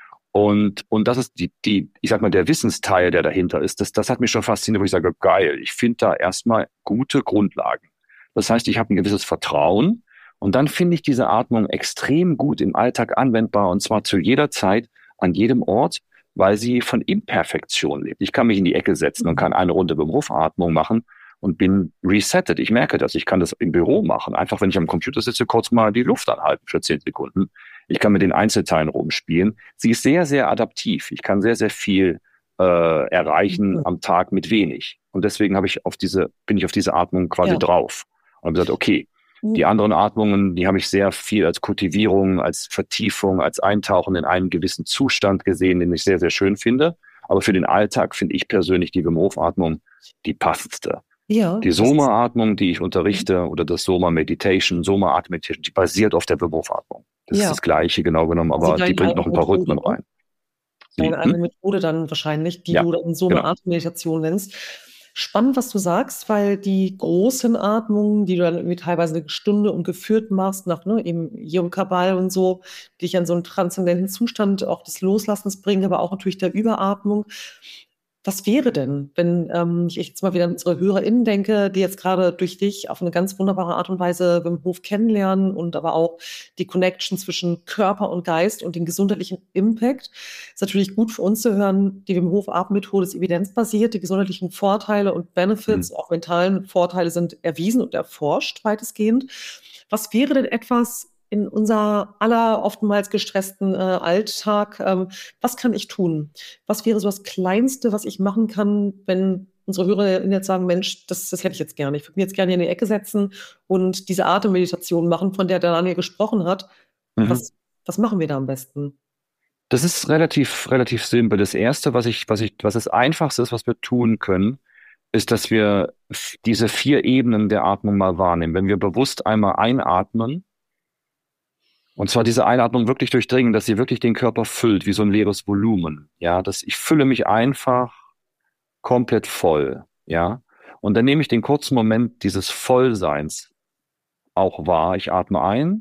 Und das ist ich sag mal, der Wissensteil, der dahinter ist, das hat mich schon fasziniert, wo ich sage, geil, ich finde da erstmal gute Grundlagen. Das heißt, ich habe ein gewisses Vertrauen und dann finde ich diese Atmung extrem gut im Alltag anwendbar und zwar zu jeder Zeit, an jedem Ort, weil sie von Imperfektion lebt. Ich kann mich in die Ecke setzen und kann eine Runde Wim Hof Atmung machen und bin resettet. Ich merke das. Ich kann das im Büro machen. Einfach, wenn ich am Computer sitze, kurz mal die Luft anhalten für 10 Sekunden. Ich kann mit den Einzelteilen rumspielen. Sie ist sehr, sehr adaptiv. Ich kann sehr, sehr viel erreichen am Tag mit wenig. Und deswegen bin ich auf diese Atmung quasi drauf. Und habe gesagt, okay, die anderen Atmungen, die habe ich sehr viel als Kultivierung, als Vertiefung, als Eintauchen in einen gewissen Zustand gesehen, den ich sehr, sehr schön finde. Aber für den Alltag finde ich persönlich die Wim Hof Atmung die passendste. Ja, die Soma-Atmung, die ich unterrichte, oder das Soma-Meditation, Soma-Atemmeditation, die basiert auf der Wim Hof Atmung. Das ist das Gleiche genau genommen, aber die bringt noch ein paar Rhythmen rein. Eine Methode dann wahrscheinlich, die du dann Soma-Atemmeditation nennst. Spannend, was du sagst, weil die großen Atmungen, die du dann irgendwie teilweise eine Stunde und geführt machst, nach eben Yom Kabal und so, die dich an so einen transzendenten Zustand auch des Loslassens bringen, aber auch natürlich der Überatmung. Was wäre denn, wenn ich jetzt mal wieder an unsere HörerInnen denke, die jetzt gerade durch dich auf eine ganz wunderbare Art und Weise Wim Hof kennenlernen und aber auch die Connection zwischen Körper und Geist und den gesundheitlichen Impact. Ist natürlich gut für uns zu hören, die Wim Hof Atemmethode ist evidenzbasiert, die gesundheitlichen Vorteile und Benefits, auch mentalen Vorteile sind erwiesen und erforscht weitestgehend. Was wäre denn etwas in unser aller oftmals gestressten Alltag, was kann ich tun? Was wäre so das Kleinste, was ich machen kann, wenn unsere HörerInnen jetzt sagen, Mensch, das hätte ich jetzt gerne. Ich würde mich jetzt gerne hier in die Ecke setzen und diese Atemmeditation machen, von der Daniel gesprochen hat. Was machen wir da am besten? Das ist relativ simpel. Das Erste, was das Einfachste ist, was wir tun können, ist, dass wir diese 4 Ebenen der Atmung mal wahrnehmen. Wenn wir bewusst einmal einatmen, und zwar diese Einatmung wirklich durchdringen, dass sie wirklich den Körper füllt, wie so ein leeres Volumen. Ja, ich fülle mich einfach komplett voll. Ja, und dann nehme ich den kurzen Moment dieses Vollseins auch wahr. Ich atme ein.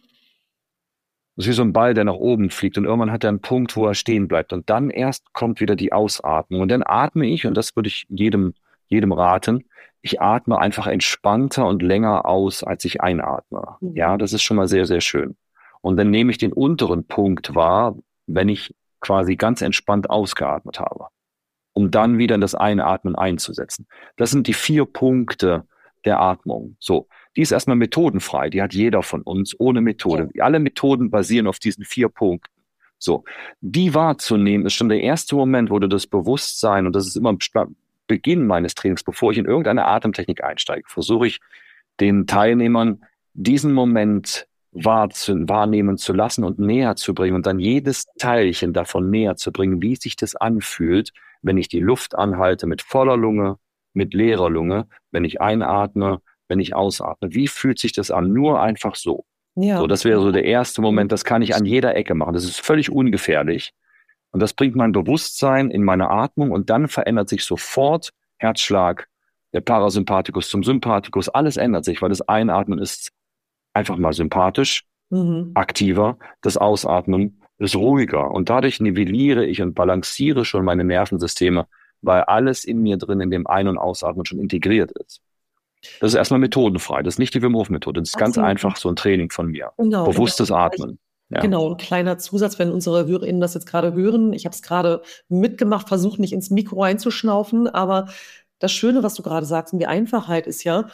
Das ist wie so ein Ball, der nach oben fliegt und irgendwann hat er einen Punkt, wo er stehen bleibt. Und dann erst kommt wieder die Ausatmung. Und dann atme ich, und das würde ich jedem raten, ich atme einfach entspannter und länger aus, als ich einatme. Ja, das ist schon mal sehr, sehr schön. Und dann nehme ich den unteren Punkt wahr, wenn ich quasi ganz entspannt ausgeatmet habe, um dann wieder in das Einatmen einzusetzen. Das sind die 4 Punkte der Atmung. So, die ist erstmal methodenfrei, die hat jeder von uns ohne Methode. Ja. Alle Methoden basieren auf diesen 4 Punkten. So, die wahrzunehmen ist schon der erste Moment, wo du das Bewusstsein, und das ist immer Beginn meines Trainings, bevor ich in irgendeine Atemtechnik einsteige, versuche ich den Teilnehmern diesen Moment wahrnehmen zu lassen und näher zu bringen und dann jedes Teilchen davon näher zu bringen, wie sich das anfühlt, wenn ich die Luft anhalte mit voller Lunge, mit leerer Lunge, wenn ich einatme, wenn ich ausatme. Wie fühlt sich das an? Nur einfach so. Ja. So, das wäre so der erste Moment, das kann ich an jeder Ecke machen. Das ist völlig ungefährlich. Und das bringt mein Bewusstsein in meine Atmung und dann verändert sich sofort Herzschlag, der Parasympathikus zum Sympathikus, alles ändert sich, weil das Einatmen ist einfach mal sympathisch, aktiver, das Ausatmen ist ruhiger. Und dadurch nivelliere ich und balanciere schon meine Nervensysteme, weil alles in mir drin in dem Ein- und Ausatmen schon integriert ist. Das ist erstmal methodenfrei. Das ist nicht die Wim Hof Methode. Das ist ganz einfach so ein Training von mir. Genau, bewusstes Atmen. Ja. Genau, ein kleiner Zusatz, wenn unsere HörerInnen das jetzt gerade hören. Ich habe es gerade mitgemacht, versucht nicht ins Mikro reinzuschnaufen, aber das Schöne, was du gerade sagst, und die Einfachheit ist ja,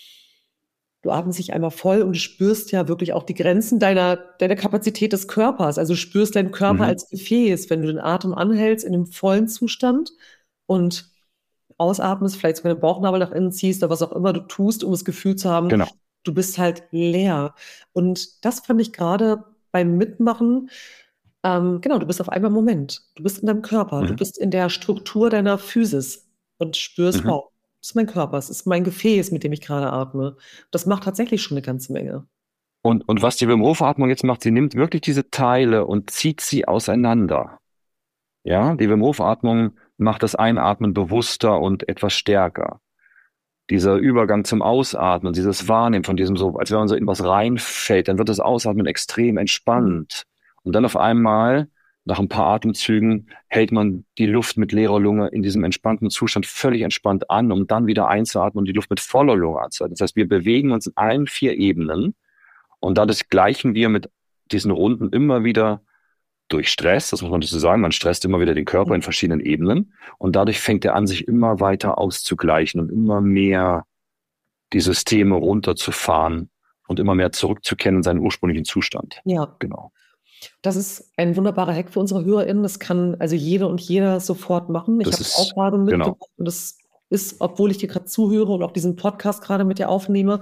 du atmest dich einmal voll und du spürst ja wirklich auch die Grenzen deiner Kapazität des Körpers. Also du spürst deinen Körper als Gefäß, wenn du den Atem anhältst in einem vollen Zustand und ausatmest, vielleicht sogar den Bauchnabel nach innen ziehst oder was auch immer du tust, um das Gefühl zu haben, genau, du bist halt leer. Und das fand ich gerade beim Mitmachen, genau, du bist auf einmal im Moment. Du bist in deinem Körper, du bist in der Struktur deiner Physis und spürst, wow, das ist mein Körper, es ist mein Gefäß, mit dem ich gerade atme. Das macht tatsächlich schon eine ganze Menge. Und was die Wim Hof Atmung jetzt macht, sie nimmt wirklich diese Teile und zieht sie auseinander. Ja, die Wim Hof Atmung macht das Einatmen bewusster und etwas stärker. Dieser Übergang zum Ausatmen, dieses Wahrnehmen von diesem so, als wenn man so in was reinfällt, dann wird das Ausatmen extrem entspannt. Und dann auf einmal, nach ein paar Atemzügen, hält man die Luft mit leerer Lunge in diesem entspannten Zustand völlig entspannt an, um dann wieder einzuatmen und die Luft mit voller Lunge anzuhalten. Das heißt, wir bewegen uns in allen 4 Ebenen und dadurch gleichen wir mit diesen Runden immer wieder durch Stress, das muss man dazu sagen, man stresst immer wieder den Körper in verschiedenen Ebenen und dadurch fängt er an, sich immer weiter auszugleichen und immer mehr die Systeme runterzufahren und immer mehr zurückzukehren in seinen ursprünglichen Zustand. Ja, genau. Das ist ein wunderbarer Hack für unsere HörerInnen. Das kann also jede und jeder sofort machen. Ich habe es auch gerade mitgemacht und das ist, obwohl ich dir gerade zuhöre und auch diesen Podcast gerade mit dir aufnehme,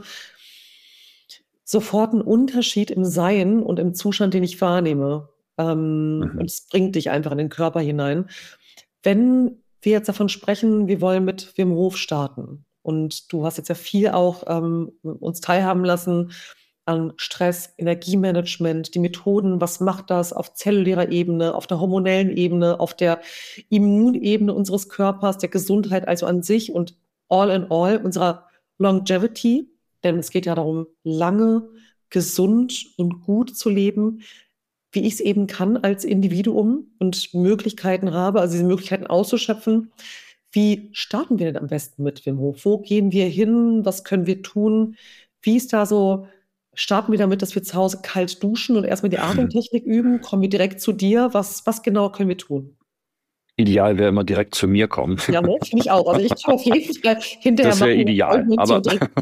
sofort ein Unterschied im Sein und im Zustand, den ich wahrnehme. Und es bringt dich einfach in den Körper hinein. Wenn wir jetzt davon sprechen, wir wollen mit Wim Hof starten und du hast jetzt ja viel auch uns teilhaben lassen an Stress, Energiemanagement, die Methoden, was macht das auf zellulärer Ebene, auf der hormonellen Ebene, auf der Immunebene unseres Körpers, der Gesundheit also an sich und all in all unserer Longevity, denn es geht ja darum, lange, gesund und gut zu leben, wie ich es eben kann als Individuum und Möglichkeiten habe, also diese Möglichkeiten auszuschöpfen. Wie starten wir denn am besten mit Wim Hof? Wo gehen wir hin? Was können wir tun? Wie ist da so, starten wir damit, dass wir zu Hause kalt duschen und erstmal die Atemtechnik üben? Kommen wir direkt zu dir? Was genau können wir tun? Ideal wäre immer direkt zu mir kommen. Ja, ne? Finde ich auch. Also ich komme auf jeden Fall hinterher. Das wäre ideal. Aber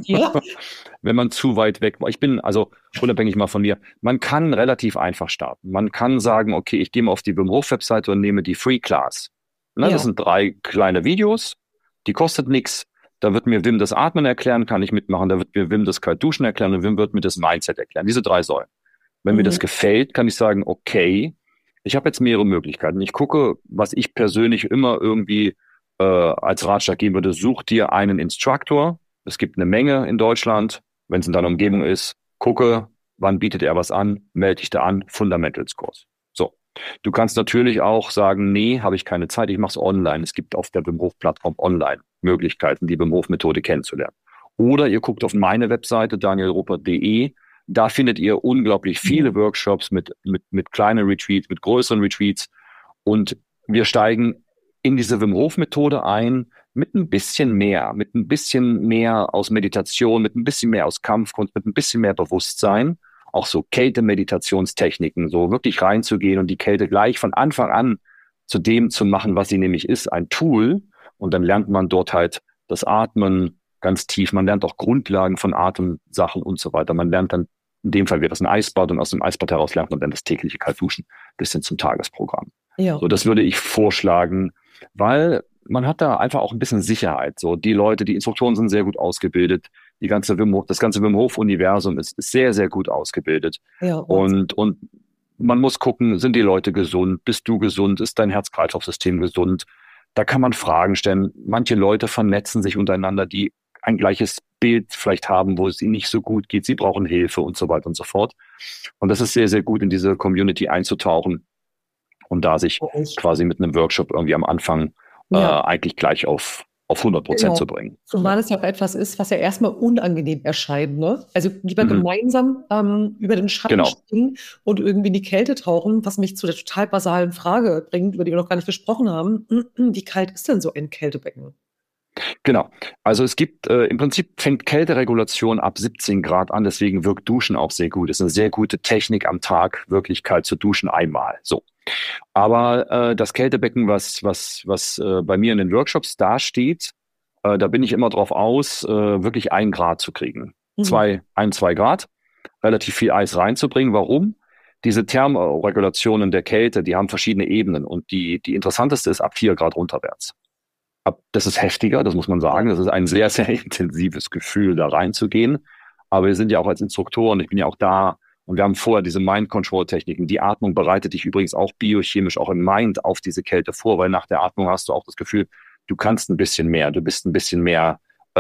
wenn man zu weit weg war, ich bin also unabhängig mal von mir, man kann relativ einfach starten. Man kann sagen, okay, ich gehe mal auf die Wim Hof Webseite und nehme die Free Class. Ne, das sind 3 kleine Videos, die kostet nichts. Da wird mir Wim das Atmen erklären, kann ich mitmachen. Da wird mir Wim das Kaltduschen erklären und Wim wird mir das Mindset erklären. Diese 3 Säulen. Wenn mir das gefällt, kann ich sagen, okay, ich habe jetzt mehrere Möglichkeiten. Ich gucke, was ich persönlich immer irgendwie als Ratschlag geben würde, such dir einen Instructor. Es gibt eine Menge in Deutschland. Wenn es in deiner Umgebung ist, gucke, wann bietet er was an, melde dich da an, Fundamentals-Kurs. So. Du kannst natürlich auch sagen, nee, habe ich keine Zeit, ich mache es online. Es gibt auf der Wim Hof Plattform online Möglichkeiten, die Wim Hof Methode kennenzulernen. Oder ihr guckt auf meine Webseite danielruppert.de. Da findet ihr unglaublich viele Workshops mit kleinen Retreats, mit größeren Retreats. Und wir steigen in diese Wim Hof Methode ein mit ein bisschen mehr aus Meditation, mit ein bisschen mehr aus Kampfkunst, mit ein bisschen mehr Bewusstsein. Auch so Kälte-Meditationstechniken, so wirklich reinzugehen und die Kälte gleich von Anfang an zu dem zu machen, was sie nämlich ist, ein Tool. Und dann lernt man dort halt das Atmen ganz tief. Man lernt auch Grundlagen von Atemsachen und so weiter. Man lernt dann, in dem Fall wäre das ein Eisbad und aus dem Eisbad heraus lernt man dann das tägliche Kaltduschen bis hin zum Tagesprogramm. Ja. So, das würde ich vorschlagen, weil man hat da einfach auch ein bisschen Sicherheit. So, die Leute, die Instruktoren sind sehr gut ausgebildet. Das ganze Wim Hof Universum ist sehr, sehr gut ausgebildet. Ja, und man muss gucken, sind die Leute gesund? Bist du gesund? Ist dein Herz-Kreislauf-System gesund? Da kann man Fragen stellen. Manche Leute vernetzen sich untereinander, die ein gleiches Bild vielleicht haben, wo es ihnen nicht so gut geht. Sie brauchen Hilfe und so weiter und so fort. Und das ist sehr, sehr gut, in diese Community einzutauchen und da sich quasi mit einem Workshop irgendwie am Anfang eigentlich gleich auf 100% zu bringen. Zumal es ja auch etwas ist, was ja erstmal unangenehm erscheint, ne? Also lieber gemeinsam über den Schatten springen und irgendwie in die Kälte tauchen, was mich zu der total basalen Frage bringt, über die wir noch gar nicht gesprochen haben. Wie kalt ist denn so ein Kältebecken? Genau. Also es gibt, im Prinzip fängt Kälteregulation ab 17 Grad an, deswegen wirkt Duschen auch sehr gut. Es ist eine sehr gute Technik am Tag, wirklich kalt zu duschen einmal. So. Aber das Kältebecken, was bei mir in den Workshops dasteht, da bin ich immer drauf aus, wirklich 1 Grad zu kriegen. 2 Grad, relativ viel Eis reinzubringen. Warum? Diese Thermoregulationen der Kälte, die haben verschiedene Ebenen und die interessanteste ist ab 4 Grad runterwärts. Das ist heftiger, das muss man sagen. Das ist ein sehr, sehr intensives Gefühl, da reinzugehen. Aber wir sind ja auch als Instruktoren, ich bin ja auch da und wir haben vorher diese Mind-Control-Techniken. Die Atmung bereitet dich übrigens auch biochemisch, auch im Mind auf diese Kälte vor, weil nach der Atmung hast du auch das Gefühl, du kannst ein bisschen mehr, du bist ein bisschen mehr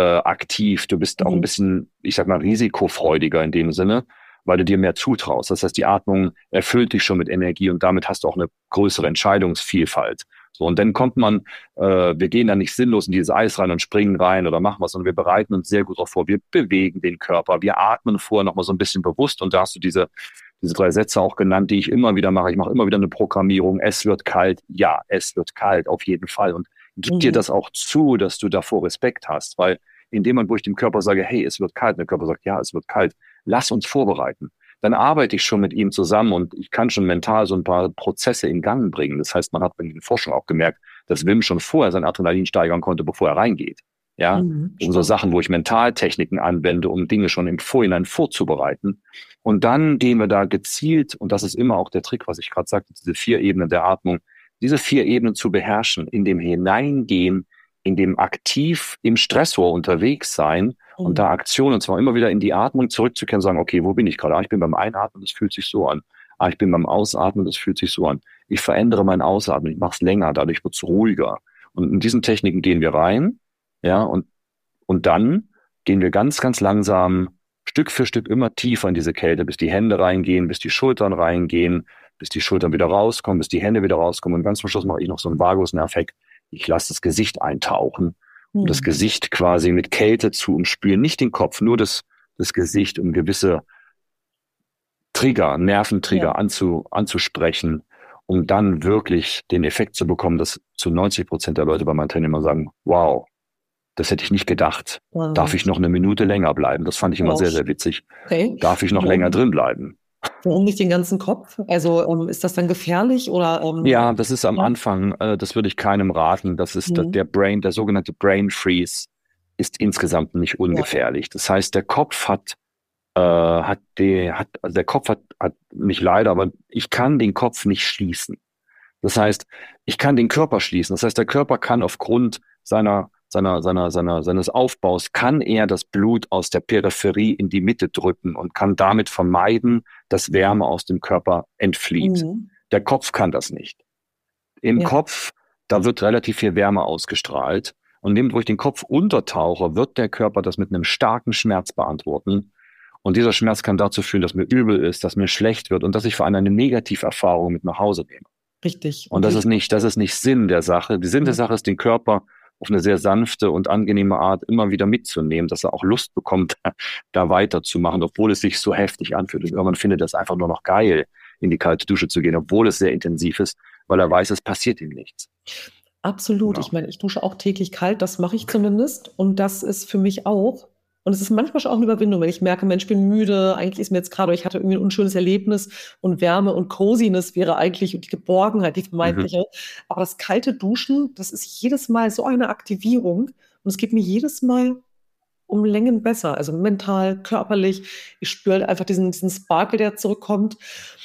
aktiv, du bist auch ein bisschen, ich sag mal, risikofreudiger in dem Sinne, weil du dir mehr zutraust. Das heißt, die Atmung erfüllt dich schon mit Energie und damit hast du auch eine größere Entscheidungsvielfalt. So, und dann kommt man, wir gehen da nicht sinnlos in dieses Eis rein und springen rein oder machen was, sondern wir bereiten uns sehr gut darauf vor. Wir bewegen den Körper, wir atmen vorher nochmal so ein bisschen bewusst und da hast du diese 3 Sätze auch genannt, die ich immer wieder mache. Ich mache immer wieder eine Programmierung. Es wird kalt. Ja, es wird kalt, auf jeden Fall. Und gib dir das auch zu, dass du davor Respekt hast, weil in dem Moment, wo ich dem Körper sage, hey, es wird kalt, und der Körper sagt, ja, es wird kalt, lass uns vorbereiten. Dann arbeite ich schon mit ihm zusammen und ich kann schon mental so ein paar Prozesse in Gang bringen. Das heißt, man hat in der Forschung auch gemerkt, dass Wim schon vorher sein Adrenalin steigern konnte, bevor er reingeht. Ja, um so Sachen, wo ich Mentaltechniken anwende, um Dinge schon im Vorhinein vorzubereiten. Und dann gehen wir da gezielt, und das ist immer auch der Trick, was ich gerade sagte, diese 4 Ebenen der Atmung, diese 4 Ebenen zu beherrschen, in dem Hineingehen, in dem aktiv im Stressor unterwegs sein und da Aktionen, und zwar immer wieder in die Atmung zurückzukehren, sagen, okay, wo bin ich gerade? Ich bin beim Einatmen, das fühlt sich so an. Ich bin beim Ausatmen, das fühlt sich so an. Ich verändere mein Ausatmen, ich mache es länger, dadurch wird es ruhiger. Und in diesen Techniken gehen wir rein, ja, und dann gehen wir ganz, ganz langsam, Stück für Stück immer tiefer in diese Kälte, bis die Hände reingehen, bis die Schultern reingehen, bis die Schultern wieder rauskommen, bis die Hände wieder rauskommen. Und ganz zum Schluss mache ich noch so einen Vagusnerv-Effekt. Ich lasse das Gesicht eintauchen, um das Gesicht quasi mit Kälte zu umspülen. Nicht den Kopf, nur das Gesicht, um gewisse Trigger, Nerventrigger anzusprechen, um dann wirklich den Effekt zu bekommen, dass zu 90% der Leute bei meinen Teilnehmern sagen, wow, das hätte ich nicht gedacht. Wow. Darf ich noch eine Minute länger bleiben? Das fand ich immer sehr, sehr witzig. Okay. Darf ich noch länger drin bleiben? Warum nicht den ganzen Kopf? Also ist das dann gefährlich oder? Ja, das ist am Anfang, das würde ich keinem raten. Das ist der sogenannte Brain Freeze ist insgesamt nicht ungefährlich. Das heißt, der Kopf hat nicht leider, aber ich kann den Kopf nicht schließen. Das heißt, ich kann den Körper schließen. Das heißt, der Körper kann aufgrund seines Aufbaus, kann er das Blut aus der Peripherie in die Mitte drücken und kann damit vermeiden, dass Wärme aus dem Körper entflieht. Der Kopf kann das nicht. Im Kopf, da wird relativ viel Wärme ausgestrahlt. Und indem, wo ich den Kopf untertauche, wird der Körper das mit einem starken Schmerz beantworten. Und dieser Schmerz kann dazu führen, dass mir übel ist, dass mir schlecht wird und dass ich vor allem eine Negativerfahrung mit nach Hause nehme. Richtig. Und das ist nicht Sinn der Sache. Die Sinn der Sache ist, den Körper auf eine sehr sanfte und angenehme Art immer wieder mitzunehmen, dass er auch Lust bekommt, da weiterzumachen, obwohl es sich so heftig anfühlt. Und irgendwann findet er es einfach nur noch geil, in die kalte Dusche zu gehen, obwohl es sehr intensiv ist, weil er weiß, es passiert ihm nichts. Absolut. Ich meine, ich dusche auch täglich kalt, das mache ich zumindest. Und das ist für mich auch. Und es ist manchmal schon auch eine Überwindung, wenn ich merke, Mensch, ich bin müde, eigentlich ist mir jetzt gerade, ich hatte irgendwie ein unschönes Erlebnis und Wärme und Coziness wäre eigentlich und die Geborgenheit, die vermeintliche. Aber das kalte Duschen, das ist jedes Mal so eine Aktivierung und es geht mir jedes Mal um Längen besser, also mental, körperlich. Ich spüre halt einfach diesen Sparkle, der zurückkommt.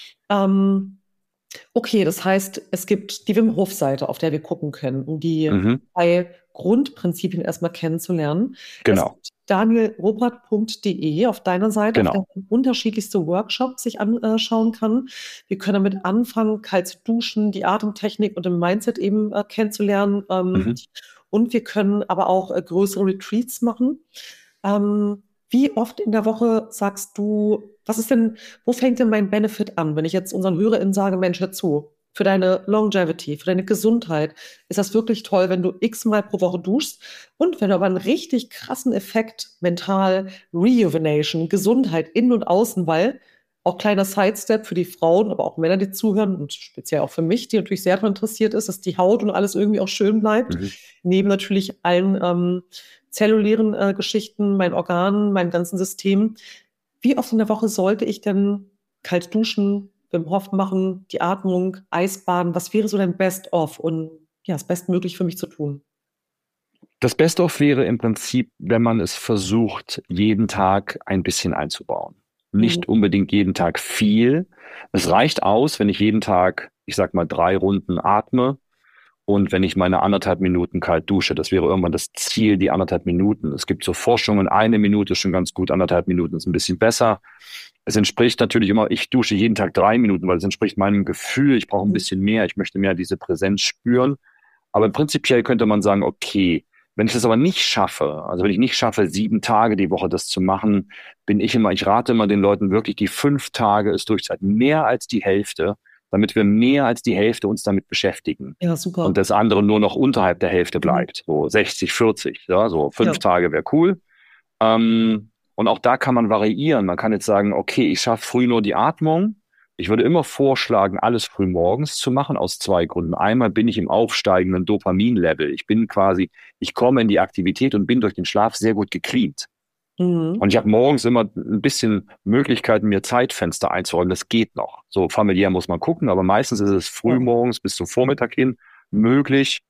Okay, das heißt, es gibt die Wim Hof-Seite, auf der wir gucken können, um die drei Grundprinzipien erstmal kennenzulernen. Es Genau, gibt danielrobert.de auf deiner Seite, auf der genau. man unterschiedlichste Workshops sich anschauen kann. Wir können damit anfangen, kalt zu duschen, die Atemtechnik und im Mindset eben kennenzulernen. Und wir können aber auch größere Retreats machen. Wie oft in der Woche sagst du, was ist denn, wo fängt denn mein Benefit an, wenn ich jetzt unseren HörerInnen sage, Mensch, hör zu, für deine Longevity, für deine Gesundheit ist das wirklich toll, wenn du x-mal pro Woche duschst und wenn du aber einen richtig krassen Effekt, mental, Rejuvenation, Gesundheit innen und außen, weil auch kleiner Sidestep für die Frauen, aber auch Männer, die zuhören und speziell auch für mich, die natürlich sehr daran interessiert ist, dass die Haut und alles irgendwie auch schön bleibt, neben natürlich allen zellulären Geschichten, meinen Organen, meinem ganzen System. Wie oft in der Woche sollte ich denn kalt duschen, Wim Hof machen, die Atmung, Eisbaden? Was wäre so dein Best-of und ja, das Bestmöglich für mich zu tun? Das Best-of wäre im Prinzip, wenn man es versucht, jeden Tag ein bisschen einzubauen. Nicht unbedingt jeden Tag viel. Es reicht aus, wenn ich jeden Tag, ich sag mal, 3 Runden atme und wenn ich meine 1,5 Minuten kalt dusche. Das wäre irgendwann das Ziel, die 1,5 Minuten. Es gibt so Forschungen, 1 Minute ist schon ganz gut, 1,5 Minuten ist ein bisschen besser. Es entspricht natürlich immer, ich dusche jeden Tag 3 Minuten, weil es entspricht meinem Gefühl, ich brauche ein bisschen mehr, ich möchte mehr diese Präsenz spüren. Aber prinzipiell könnte man sagen, okay, wenn ich das aber nicht schaffe, also wenn ich nicht schaffe, 7 Tage die Woche das zu machen, ich rate immer den Leuten wirklich, die 5 Tage es durchzuhalten, mehr als die Hälfte, damit wir mehr als die Hälfte uns damit beschäftigen. Ja, super. Und das andere nur noch unterhalb der Hälfte bleibt, so 60, 40, ja, so 5 Tage wäre cool. Und auch da kann man variieren. Man kann jetzt sagen, okay, ich schaffe früh nur die Atmung. Ich würde immer vorschlagen, alles früh morgens zu machen, aus 2 Gründen. Einmal bin ich im aufsteigenden Dopamin-Level. Ich komme in die Aktivität und bin durch den Schlaf sehr gut gecleant. Und ich habe morgens immer ein bisschen Möglichkeiten, mir Zeitfenster einzuräumen. Das geht noch. So familiär muss man gucken, aber meistens ist es früh morgens bis zum Vormittag hin möglich,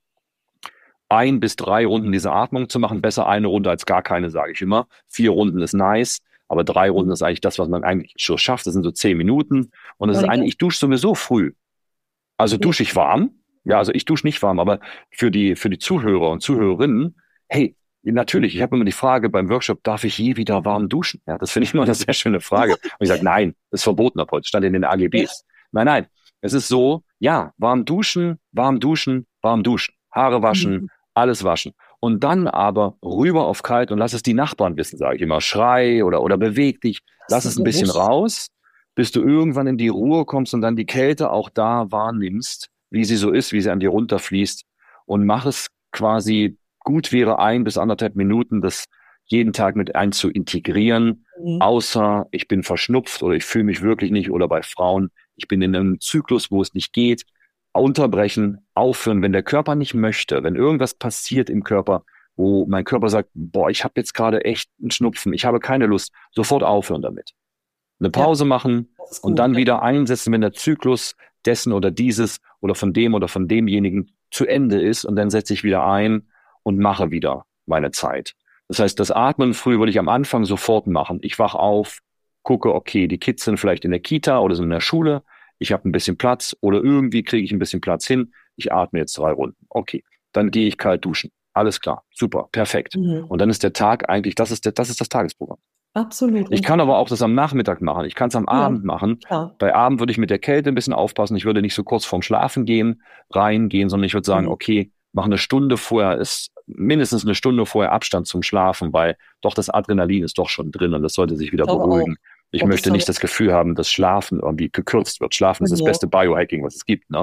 1 bis 3 Runden diese Atmung zu machen. Besser eine Runde als gar keine, sage ich immer. 4 Runden ist nice, aber 3 Runden ist eigentlich das, was man eigentlich schon schafft. Das sind so 10 Minuten. Und das ist ich dusche sowieso früh. Also dusche ich warm. Ja, also ich dusche nicht warm, aber für die Zuhörer und Zuhörerinnen, hey, natürlich, ich habe immer die Frage beim Workshop, darf ich je wieder warm duschen? Ja, das finde ich immer eine sehr schöne Frage. Und ich sage, nein, das ist verboten ab heute, stand in den AGBs. Nein, es ist so, ja, warm duschen, warm duschen, warm duschen. Haare waschen, alles waschen. Und dann aber rüber auf kalt und lass es die Nachbarn wissen, sage ich immer. Schrei oder beweg dich, lass es ein bisschen raus, bis du irgendwann in die Ruhe kommst und dann die Kälte auch da wahrnimmst, wie sie so ist, wie sie an dir runterfließt. Und mach es quasi, gut wäre 1 bis 1,5 Minuten, das jeden Tag mit ein zu integrieren, außer ich bin verschnupft oder ich fühle mich wirklich nicht oder bei Frauen, ich bin in einem Zyklus, wo es nicht geht, unterbrechen, aufhören, wenn der Körper nicht möchte, wenn irgendwas passiert im Körper, wo mein Körper sagt, boah, ich habe jetzt gerade echt einen Schnupfen, ich habe keine Lust, sofort aufhören damit. Eine Pause machen und dann wieder einsetzen, wenn der Zyklus dessen oder dieses oder von dem oder von demjenigen zu Ende ist und dann setze ich wieder ein und mache wieder meine Zeit. Das heißt, das Atmen früh würde ich am Anfang sofort machen. Ich wach auf, gucke, okay, die Kids sind vielleicht in der Kita oder sind in der Schule, ich habe ein bisschen Platz oder irgendwie kriege ich ein bisschen Platz hin, ich atme jetzt 3 Runden. Okay, dann gehe ich kalt duschen. Alles klar, super, perfekt. Und dann ist der Tag eigentlich, das ist das Tagesprogramm. Absolut. Ich kann aber auch das am Nachmittag machen. Ich kann es am Abend machen. Klar. Bei Abend würde ich mit der Kälte ein bisschen aufpassen. Ich würde nicht so kurz vorm Schlafen reingehen, sondern ich würde sagen, okay, mach eine Stunde vorher, ist mindestens eine Stunde vorher Abstand zum Schlafen, weil doch das Adrenalin ist doch schon drin und das sollte sich wieder beruhigen. Ich möchte nicht das Gefühl haben, dass Schlafen irgendwie gekürzt wird. Schlafen ist das beste Biohacking, was es gibt, ne?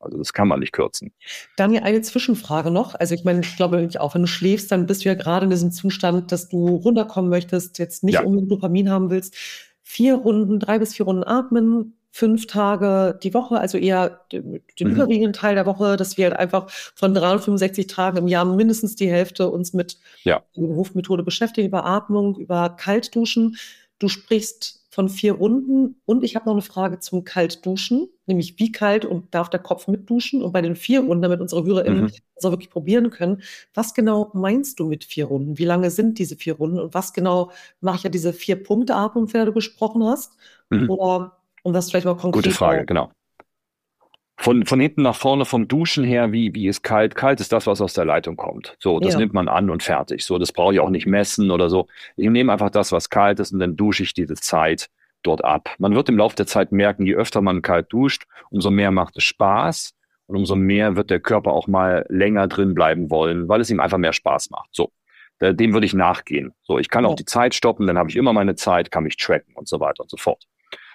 Also das kann man nicht kürzen. Daniel, eine Zwischenfrage noch. Also ich meine, ich glaube nämlich auch, wenn du schläfst, dann bist du ja gerade in diesem Zustand, dass du runterkommen möchtest, jetzt nicht unbedingt Dopamin haben willst. 4 Runden, 3 bis 4 Runden atmen, 5 Tage die Woche, also eher den überwiegenden Teil der Woche, dass wir halt einfach von 365 Tagen im Jahr mindestens die Hälfte uns mit der Wurf-Methode beschäftigen, über Atmung, über Kaltduschen. Du sprichst von 4 Runden und ich habe noch eine Frage zum Kaltduschen, nämlich wie kalt und darf der Kopf mitduschen? Und bei den 4 Runden, damit unsere HörerInnen das auch wirklich probieren können, was genau meinst du mit 4 Runden? Wie lange sind diese 4 Runden? Und was genau mache ich ja diese 4-Punkte-Atmung, von der du gesprochen hast? Oder um das vielleicht mal konkret. Gute Frage, genau. Von hinten nach vorne, vom Duschen her, wie ist kalt? Kalt ist das, was aus der Leitung kommt. So, das nimmt man an und fertig. So, das brauche ich auch nicht messen oder so. Ich nehme einfach das, was kalt ist und dann dusche ich diese Zeit dort ab. Man wird im Laufe der Zeit merken, je öfter man kalt duscht, umso mehr macht es Spaß und umso mehr wird der Körper auch mal länger drin bleiben wollen, weil es ihm einfach mehr Spaß macht. So, dem würde ich nachgehen. So, ich kann auch die Zeit stoppen, dann habe ich immer meine Zeit, kann mich tracken und so weiter und so fort.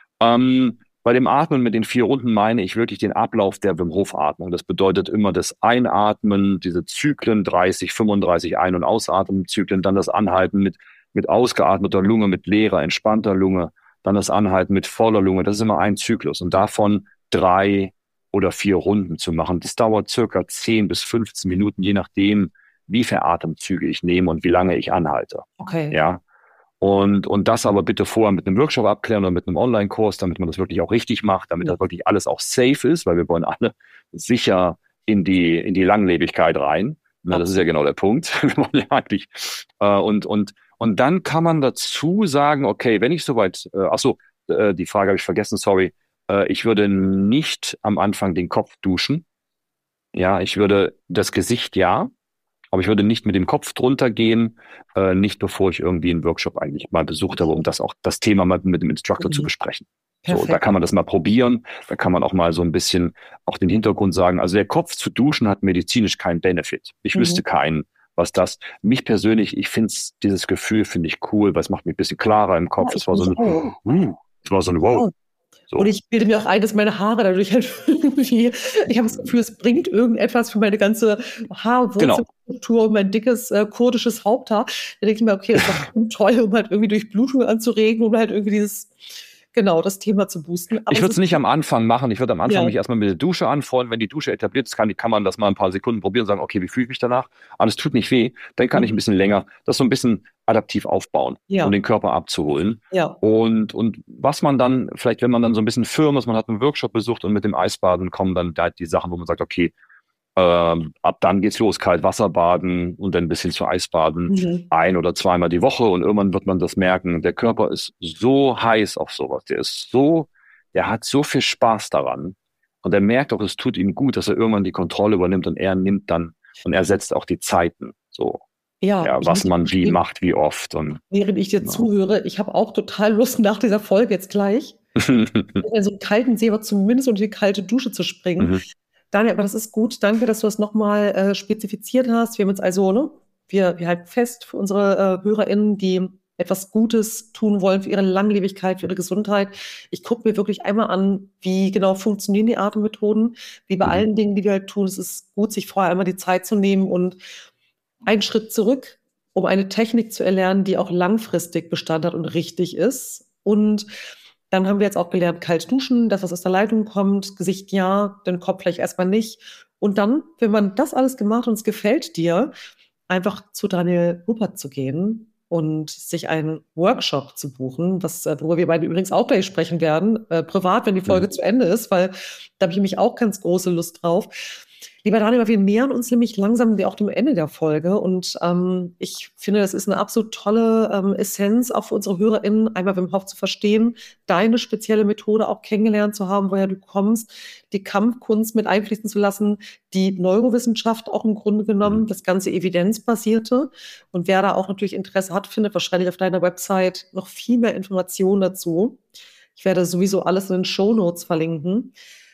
Bei dem Atmen mit den 4 Runden meine ich wirklich den Ablauf der Wim Hof Atmung. Das bedeutet immer das Einatmen, diese Zyklen 30, 35 Ein- und Ausatmen-Zyklen, dann das Anhalten mit ausgeatmeter Lunge, mit leerer, entspannter Lunge, dann das Anhalten mit voller Lunge. Das ist immer ein Zyklus und davon 3 oder 4 Runden zu machen. Das dauert circa 10 bis 15 Minuten, je nachdem, wie viele Atemzüge ich nehme und wie lange ich anhalte. Okay. Ja. Und das aber bitte vorher mit einem Workshop abklären oder mit einem Online-Kurs, damit man das wirklich auch richtig macht, damit das wirklich alles auch safe ist, weil wir wollen alle sicher in die Langlebigkeit rein. Na, das ist ja genau der Punkt. Wir wollen ja eigentlich, und dann kann man dazu sagen, okay, wenn ich soweit, die Frage habe ich vergessen, sorry, ich würde nicht am Anfang den Kopf duschen. Ja, ich würde das Gesicht aber ich würde nicht mit dem Kopf drunter gehen, nicht bevor ich irgendwie einen Workshop eigentlich mal besucht habe, um das Thema mal mit dem Instructor zu besprechen. So, da kann man das mal probieren, da kann man auch mal so ein bisschen auch den Hintergrund sagen. Also der Kopf zu duschen hat medizinisch keinen Benefit. Ich wüsste keinen, mich persönlich, dieses Gefühl finde ich cool, weil es macht mich ein bisschen klarer im Kopf. Es war so ein Wow. So. Und ich bilde mir auch ein, dass meine Haare dadurch halt irgendwie, ich habe das Gefühl, es bringt irgendetwas für meine ganze Haarwurzelstruktur und mein dickes kurdisches Haupthaar. Da denke ich mir, okay, das ist doch toll, um halt irgendwie Durchblutung anzuregen, um halt irgendwie das Thema zu boosten. Aber ich würde es nicht am Anfang machen. Ich würde am Anfang mich erstmal mit der Dusche anfreunden. Wenn die Dusche etabliert ist, kann man das mal ein paar Sekunden probieren und sagen, okay, wie fühle ich mich danach? Aber es tut nicht weh. Dann kann ich ein bisschen länger das so ein bisschen adaptiv aufbauen, um den Körper abzuholen. Ja. Und was man dann, vielleicht wenn man dann so ein bisschen firm ist, man hat einen Workshop besucht und mit dem Eisbaden kommen dann da die Sachen, wo man sagt, okay, ab dann geht's los, Kaltwasserbaden und dann ein bisschen zu Eisbaden, 1- oder 2-mal die Woche und irgendwann wird man das merken. Der Körper ist so heiß auf sowas, der hat so viel Spaß daran und er merkt auch, es tut ihm gut, dass er irgendwann die Kontrolle übernimmt und er setzt auch die Zeiten, so. Ja, was man wie macht, wie oft. Und während ich dir zuhöre, ich habe auch total Lust, nach dieser Folge jetzt gleich in so einen kalten See, aber zumindest unter die kalte Dusche zu springen. Daniel, aber das ist gut. Danke, dass du das nochmal spezifiziert hast. Wir haben jetzt also, wir halten fest für unsere HörerInnen, die etwas Gutes tun wollen für ihre Langlebigkeit, für ihre Gesundheit. Ich gucke mir wirklich einmal an, wie genau funktionieren die Atemmethoden. Wie bei allen Dingen, die wir halt tun, es ist gut, sich vorher einmal die Zeit zu nehmen und einen Schritt zurück, um eine Technik zu erlernen, die auch langfristig Bestand hat und richtig ist. Und dann haben wir jetzt auch gelernt, kalt duschen, das, was aus der Leitung kommt, Gesicht ja, den Kopf vielleicht erstmal nicht. Und dann, wenn man das alles gemacht und es gefällt dir, einfach zu Daniel Ruppert zu gehen und sich einen Workshop zu buchen, worüber wir beide übrigens auch gleich sprechen werden, privat, wenn die Folge zu Ende ist, weil da habe ich nämlich auch ganz große Lust drauf. Lieber Daniel, wir nähern uns nämlich langsam auch dem Ende der Folge und ich finde, das ist eine absolut tolle Essenz, auch für unsere HörerInnen, einmal Wim Hof zu verstehen, deine spezielle Methode auch kennengelernt zu haben, woher du kommst, die Kampfkunst mit einfließen zu lassen, die Neurowissenschaft auch im Grunde genommen, das ganze Evidenzbasierte. Und wer da auch natürlich Interesse hat, findet wahrscheinlich auf deiner Website noch viel mehr Informationen dazu. Ich werde sowieso alles in den Shownotes verlinken.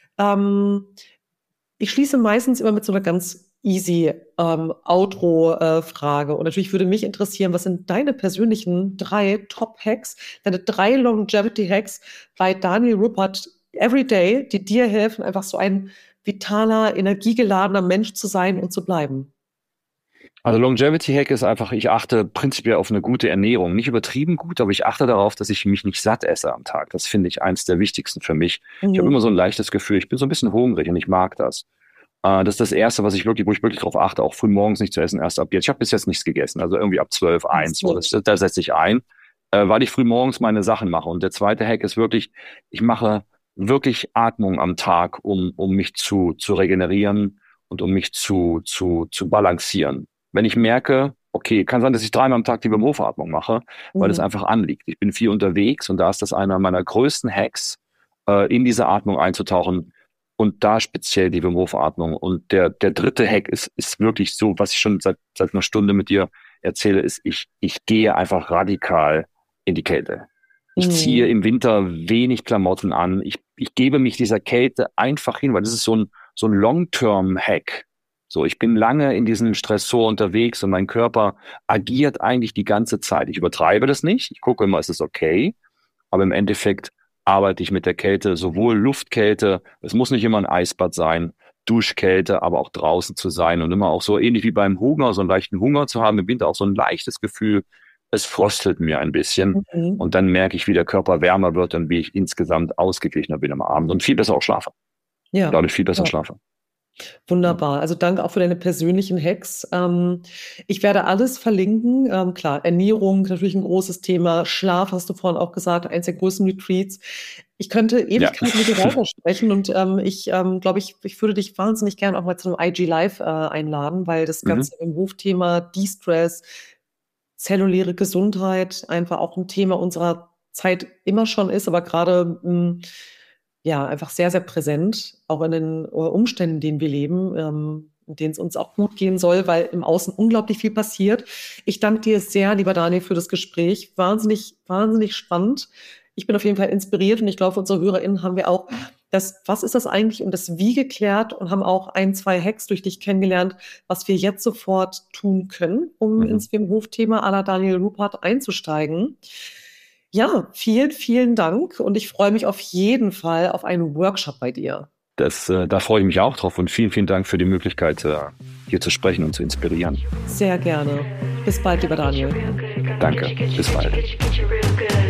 Ich schließe meistens immer mit so einer ganz easy Outro-Frage. Und natürlich würde mich interessieren, was sind deine persönlichen 3 Top-Hacks, deine 3 Longevity-Hacks bei Daniel Ruppert everyday, die dir helfen, einfach so ein vitaler, energiegeladener Mensch zu sein und zu bleiben? Also Longevity Hack ist einfach, ich achte prinzipiell auf eine gute Ernährung. Nicht übertrieben gut, aber ich achte darauf, dass ich mich nicht satt esse am Tag. Das finde ich eins der wichtigsten für mich. Ich habe immer so ein leichtes Gefühl, ich bin so ein bisschen hungrig und ich mag das. Das ist das Erste, wo ich wirklich darauf achte, auch früh morgens nicht zu essen, erst ab jetzt. Ich habe bis jetzt nichts gegessen, also irgendwie ab 12, 1, so, da setze ich ein, weil ich früh morgens meine Sachen mache. Und der zweite Hack ist wirklich, ich mache wirklich Atmung am Tag, um mich zu regenerieren und um mich zu balancieren. Wenn ich merke, okay, kann sein, dass ich 3-mal am Tag die Wim Hof Atmung mache, weil es einfach anliegt. Ich bin viel unterwegs und da ist das einer meiner größten Hacks, in diese Atmung einzutauchen und da speziell die Wim Hof Atmung. Und der dritte Hack ist wirklich so, was ich schon seit einer Stunde mit dir erzähle, ist, ich gehe einfach radikal in die Kälte. Ich ziehe im Winter wenig Klamotten an. Ich gebe mich dieser Kälte einfach hin, weil das ist so ein Long-Term-Hack. So, ich bin lange in diesem Stressor unterwegs und mein Körper agiert eigentlich die ganze Zeit. Ich übertreibe das nicht. Ich gucke immer, ist es okay? Aber im Endeffekt arbeite ich mit der Kälte, sowohl Luftkälte, es muss nicht immer ein Eisbad sein, Duschkälte, aber auch draußen zu sein und immer auch so ähnlich wie beim Hunger, so einen leichten Hunger zu haben, im Winter auch so ein leichtes Gefühl, es fröstelt mir ein bisschen und dann merke ich, wie der Körper wärmer wird und wie ich insgesamt ausgeglichener bin am Abend und viel besser auch schlafe. Ja. Dadurch viel besser schlafe. Wunderbar. Also danke auch für deine persönlichen Hacks. Ich werde alles verlinken. Klar, Ernährung natürlich ein großes Thema. Schlaf hast du vorhin auch gesagt, eins der größten Retreats. Ich könnte Ewigkeiten mit dir weitersprechen und ich glaube, ich würde dich wahnsinnig gerne auch mal zu einem IG Live einladen, weil das ganze im Hof-Thema De-Stress, zelluläre Gesundheit einfach auch ein Thema unserer Zeit immer schon ist, aber gerade einfach sehr, sehr präsent, auch in den Umständen, in denen wir leben, in denen es uns auch gut gehen soll, weil im Außen unglaublich viel passiert. Ich danke dir sehr, lieber Daniel, für das Gespräch. Wahnsinnig, wahnsinnig spannend. Ich bin auf jeden Fall inspiriert und ich glaube, unsere HörerInnen haben wir auch was ist das eigentlich und das Wie geklärt und haben auch 1, 2 Hacks durch dich kennengelernt, was wir jetzt sofort tun können, um ins Wim Hof-Thema à la Daniel Ruppert einzusteigen. Ja, vielen, vielen Dank und ich freue mich auf jeden Fall auf einen Workshop bei dir. Da freue ich mich auch drauf und vielen, vielen Dank für die Möglichkeit, hier zu sprechen und zu inspirieren. Sehr gerne. Bis bald, lieber Daniel. Danke, bis bald.